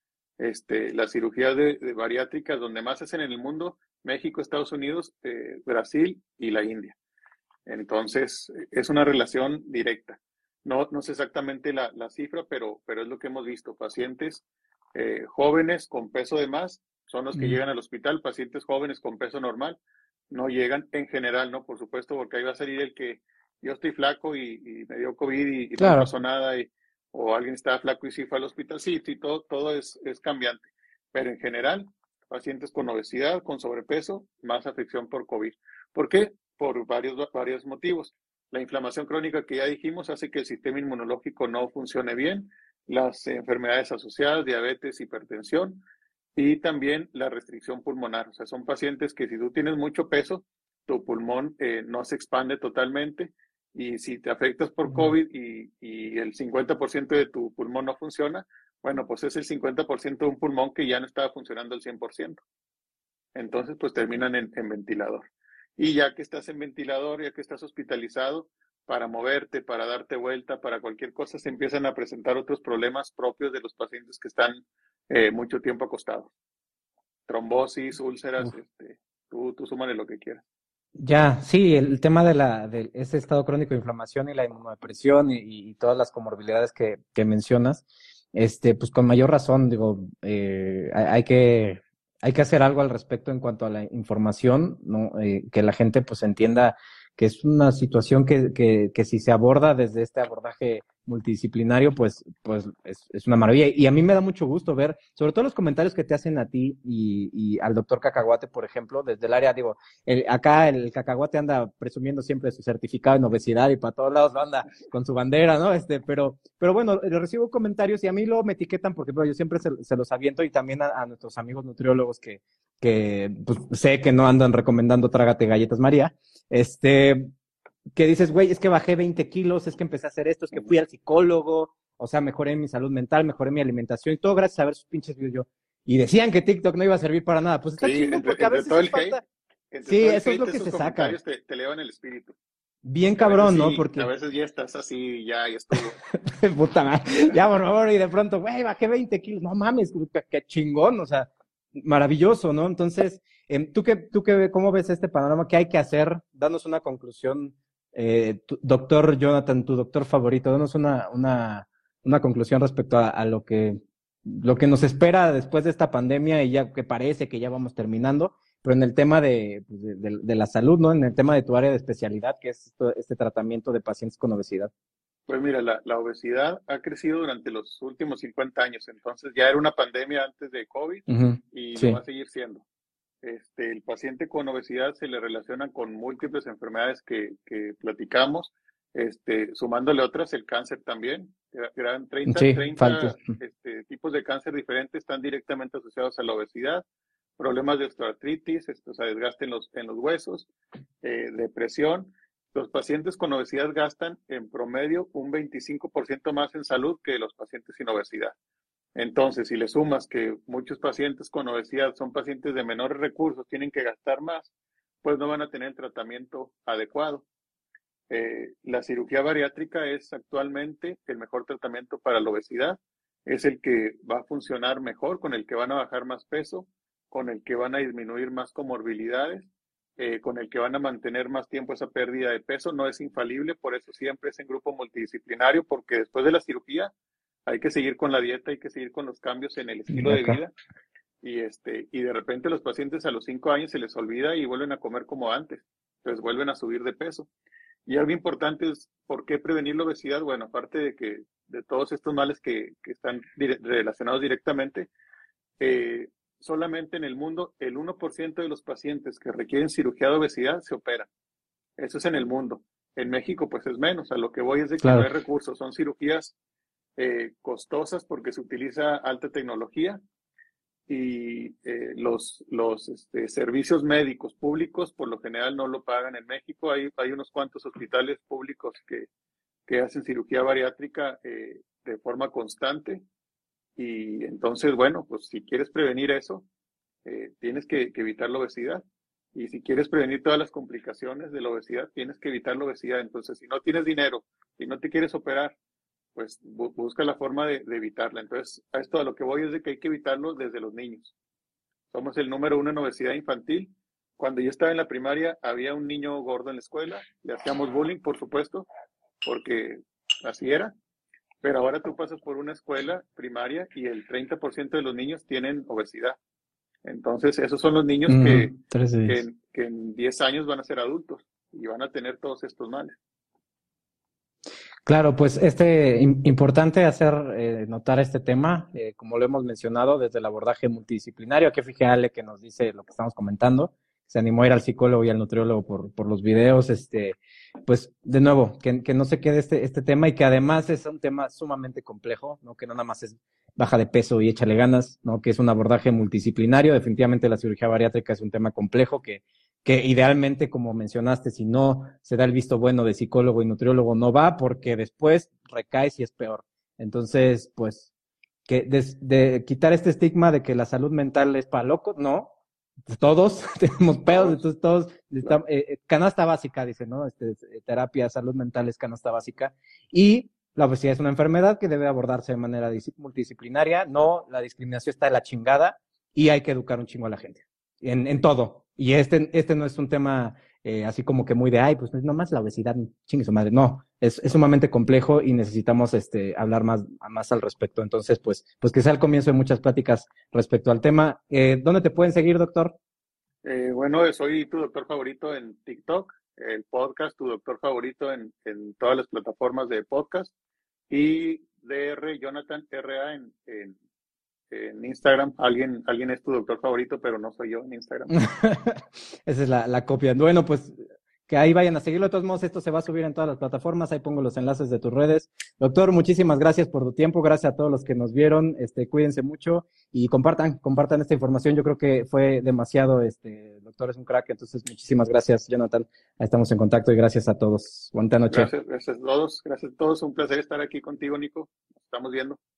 Speaker 2: Este, las cirugías de, de bariátricas donde más hacen en el mundo, México, Estados Unidos, eh, Brasil y la India. Entonces, es una relación directa. No, no sé exactamente la, la cifra, pero, pero es lo que hemos visto. Pacientes eh, jóvenes con peso de más son los que
Speaker 1: Mm.
Speaker 2: llegan al hospital. Pacientes jóvenes con peso normal no llegan en general, ¿no? Por supuesto, porque ahí va a salir el que yo estoy flaco y, y me dio COVID y, y no me
Speaker 1: Claro.
Speaker 2: pasó nada, y, o alguien estaba flaco y sí fue al hospital. Sí, sí, todo, todo es, es cambiante. Pero en general, pacientes con obesidad, con sobrepeso, más afección por COVID. ¿Por qué? Por varios, varios motivos. La inflamación crónica que ya dijimos hace que el sistema inmunológico no funcione bien, las enfermedades asociadas, diabetes, hipertensión, y también la restricción pulmonar. O sea, son pacientes que si tú tienes mucho peso, tu pulmón eh, no se expande totalmente, y si te afectas por COVID y, y el cincuenta por ciento de tu pulmón no funciona, bueno, pues es el cincuenta por ciento de un pulmón que ya no estaba funcionando al cien por ciento. Entonces, pues terminan en, en ventilador. Y ya que estás en ventilador, ya que estás hospitalizado, para moverte, para darte vuelta, para cualquier cosa, se empiezan a presentar otros problemas propios de los pacientes que están eh, mucho tiempo acostados. Trombosis, úlceras, este, tú, tú súmale lo que quieras.
Speaker 1: Ya, sí, el tema de la de ese estado crónico de inflamación y la inmunodepresión y, y todas las comorbilidades que, que mencionas, este, pues con mayor razón, digo, eh, hay, hay que hay que hacer algo al respecto en cuanto a la información, ¿no? Eh, que la gente pues entienda que es una situación que, que, que si se aborda desde este abordaje multidisciplinario, pues, pues es, es una maravilla. Y a mí me da mucho gusto ver, sobre todo los comentarios que te hacen a ti y, y al doctor Cacahuate, por ejemplo, desde el área, digo, el, acá el Cacahuate anda presumiendo siempre su certificado en obesidad y para todos lados lo anda con su bandera, ¿no? Este, pero, pero bueno, recibo comentarios y a mí luego me etiquetan porque bueno, yo siempre se, se los aviento, y también a, a nuestros amigos nutriólogos que, que pues, sé que no andan recomendando trágate galletas María, este, que dices, güey, es que bajé veinte kilos, es que empecé a hacer esto, es que fui al psicólogo, o sea, mejoré mi salud mental, mejoré mi alimentación y todo gracias a ver sus pinches videos yo. Y decían que TikTok no iba a servir para nada. Pues está
Speaker 2: Sí,
Speaker 1: chingón
Speaker 2: entre,
Speaker 1: porque a
Speaker 2: entre
Speaker 1: veces
Speaker 2: todo
Speaker 1: es
Speaker 2: el
Speaker 1: falta.
Speaker 2: hate, entre
Speaker 1: Sí,
Speaker 2: todo el
Speaker 1: eso es
Speaker 2: hate,
Speaker 1: lo que
Speaker 2: esos
Speaker 1: se saca.
Speaker 2: comentarios te, te elevan el espíritu.
Speaker 1: Bien
Speaker 2: A veces
Speaker 1: cabrón, ¿no?
Speaker 2: sí, a
Speaker 1: Porque,
Speaker 2: veces ya estás así, ya, ya estuvo.
Speaker 1: puta madre, ya por favor, y de pronto, güey, bajé veinte kilos, no mames, qué, qué chingón, o sea, maravilloso, ¿no? Entonces, eh, ¿tú qué, tú qué, cómo ves este panorama? ¿Qué hay que hacer? Danos una conclusión, eh, tu, doctor Jonathan, tu doctor favorito, danos una, una, una conclusión respecto a, a lo que, lo que nos espera después de esta pandemia y ya que parece que ya vamos terminando, pero en el tema de, pues, de, de, de la salud, ¿no? En el tema de tu área de especialidad, que es esto, este tratamiento de pacientes con obesidad.
Speaker 2: Pues mira, la, la obesidad ha crecido durante los últimos cincuenta años, entonces ya era una pandemia antes de COVID
Speaker 1: Uh-huh.
Speaker 2: y lo va
Speaker 1: Sí.
Speaker 2: a seguir siendo. Este, el paciente con obesidad se le relaciona con múltiples enfermedades que, que platicamos, este, sumándole otras, el cáncer también. Eran treinta,
Speaker 1: Sí, falta.
Speaker 2: treinta este, tipos de cáncer diferentes están directamente asociados a la obesidad. problemas de osteoartritis, esto, o sea, desgaste en los, en los huesos, eh, depresión. Los pacientes con obesidad gastan en promedio un veinticinco por ciento más en salud que los pacientes sin obesidad. Entonces, si le sumas que muchos pacientes con obesidad son pacientes de menores recursos, tienen que gastar más, pues no van a tener el tratamiento adecuado. Eh, la cirugía bariátrica es actualmente el mejor tratamiento para la obesidad. Es el que va a funcionar mejor, con el que van a bajar más peso, con el que van a disminuir más comorbilidades, eh, con el que van a mantener más tiempo esa pérdida de peso. No es infalible, por eso siempre es en grupo multidisciplinario, porque después de la cirugía hay que seguir con la dieta, hay que seguir con los cambios en el estilo de vida. Y, este, y de repente los pacientes a los cinco años se les olvida y vuelven a comer como antes. Entonces vuelven a subir de peso. Y algo importante es, ¿por qué prevenir la obesidad? Bueno, aparte de que de todos estos males que, que están dire- relacionados directamente, eh, solamente en el mundo el uno por ciento de los pacientes que requieren cirugía de obesidad se operan. Eso es en el mundo. En México, pues es menos. A lo que voy es de que
Speaker 1: Claro.
Speaker 2: no hay recursos. Son cirugías eh, costosas porque se utiliza alta tecnología y eh, los, los este, servicios médicos públicos por lo general no lo pagan en México. Hay, hay unos cuantos hospitales públicos que, que hacen cirugía bariátrica eh, de forma constante y entonces, bueno, pues si quieres prevenir eso, eh, tienes que, que evitar la obesidad. Y si quieres prevenir todas las complicaciones de la obesidad, tienes que evitar la obesidad. Entonces, si no tienes dinero y no te quieres operar, pues bu- busca la forma de, de evitarla. Entonces, a esto a lo que voy es de que hay que evitarlo desde los niños. Somos el número uno en obesidad infantil. Cuando yo estaba en la primaria, había un niño gordo en la escuela. Le hacíamos bullying, por supuesto, porque así era. Pero ahora tú pasas por una escuela primaria y el treinta por ciento de los niños tienen obesidad. Entonces, esos son los niños que,
Speaker 1: Mm, trece
Speaker 2: que,
Speaker 1: días.
Speaker 2: en- que en diez años van a ser adultos y van a tener todos estos males.
Speaker 1: Claro, pues este im- importante hacer eh, notar este tema, eh, como lo hemos mencionado, desde el abordaje multidisciplinario. Aquí fíjate Ale que nos dice lo que estamos comentando. Se animó a ir al psicólogo y al nutriólogo por, por los videos. Este, pues de nuevo, que, que no se quede este, este tema y que además es un tema sumamente complejo, ¿no? Que no nada más es baja de peso y échale ganas, ¿no? Que es un abordaje multidisciplinario. Definitivamente la cirugía bariátrica es un tema complejo que que idealmente, como mencionaste, si no se da el visto bueno de psicólogo y nutriólogo, no va porque después recaes y es peor. Entonces, pues, que des, de quitar este estigma de que la salud mental es para locos, no. Todos tenemos pedos,
Speaker 2: Todos,
Speaker 1: entonces todos
Speaker 2: claro.
Speaker 1: necesitamos, eh, eh, canasta básica, dice, ¿no? Este, eh, terapia, salud mental es canasta básica. Y la obesidad es una enfermedad que debe abordarse de manera dis- multidisciplinaria. No, la discriminación está de la chingada y hay que educar un chingo a la gente en, en todo. Y este, este no es un tema eh, así como que muy de, ay, pues nomás la obesidad, chingue su madre. No, es, es sumamente complejo y necesitamos este, hablar más, más al respecto. Entonces, pues, pues que sea el comienzo de muchas pláticas respecto al tema. Eh, ¿Dónde te pueden seguir, doctor?
Speaker 2: Eh, bueno, soy tu doctor favorito en TikTok, el podcast, tu doctor favorito en, en todas las plataformas de podcast y D R Jonathan R A en, en, en Instagram. Alguien, alguien es tu doctor favorito, pero no soy yo en Instagram.
Speaker 1: Esa es la, la copia. Bueno, pues que ahí vayan a seguirlo. De todos modos, esto se va a subir en todas las plataformas. Ahí pongo los enlaces de tus redes. Doctor, muchísimas gracias por tu tiempo. Gracias a todos los que nos vieron. Este, cuídense mucho y compartan, compartan esta información. Yo creo que fue demasiado, este, doctor es un crack. Entonces, muchísimas gracias, Jonathan. Ahí estamos en contacto y gracias a todos. Buena noche.
Speaker 2: Gracias, gracias a todos. Gracias a todos. Un placer estar aquí contigo, Nico. Nos estamos viendo.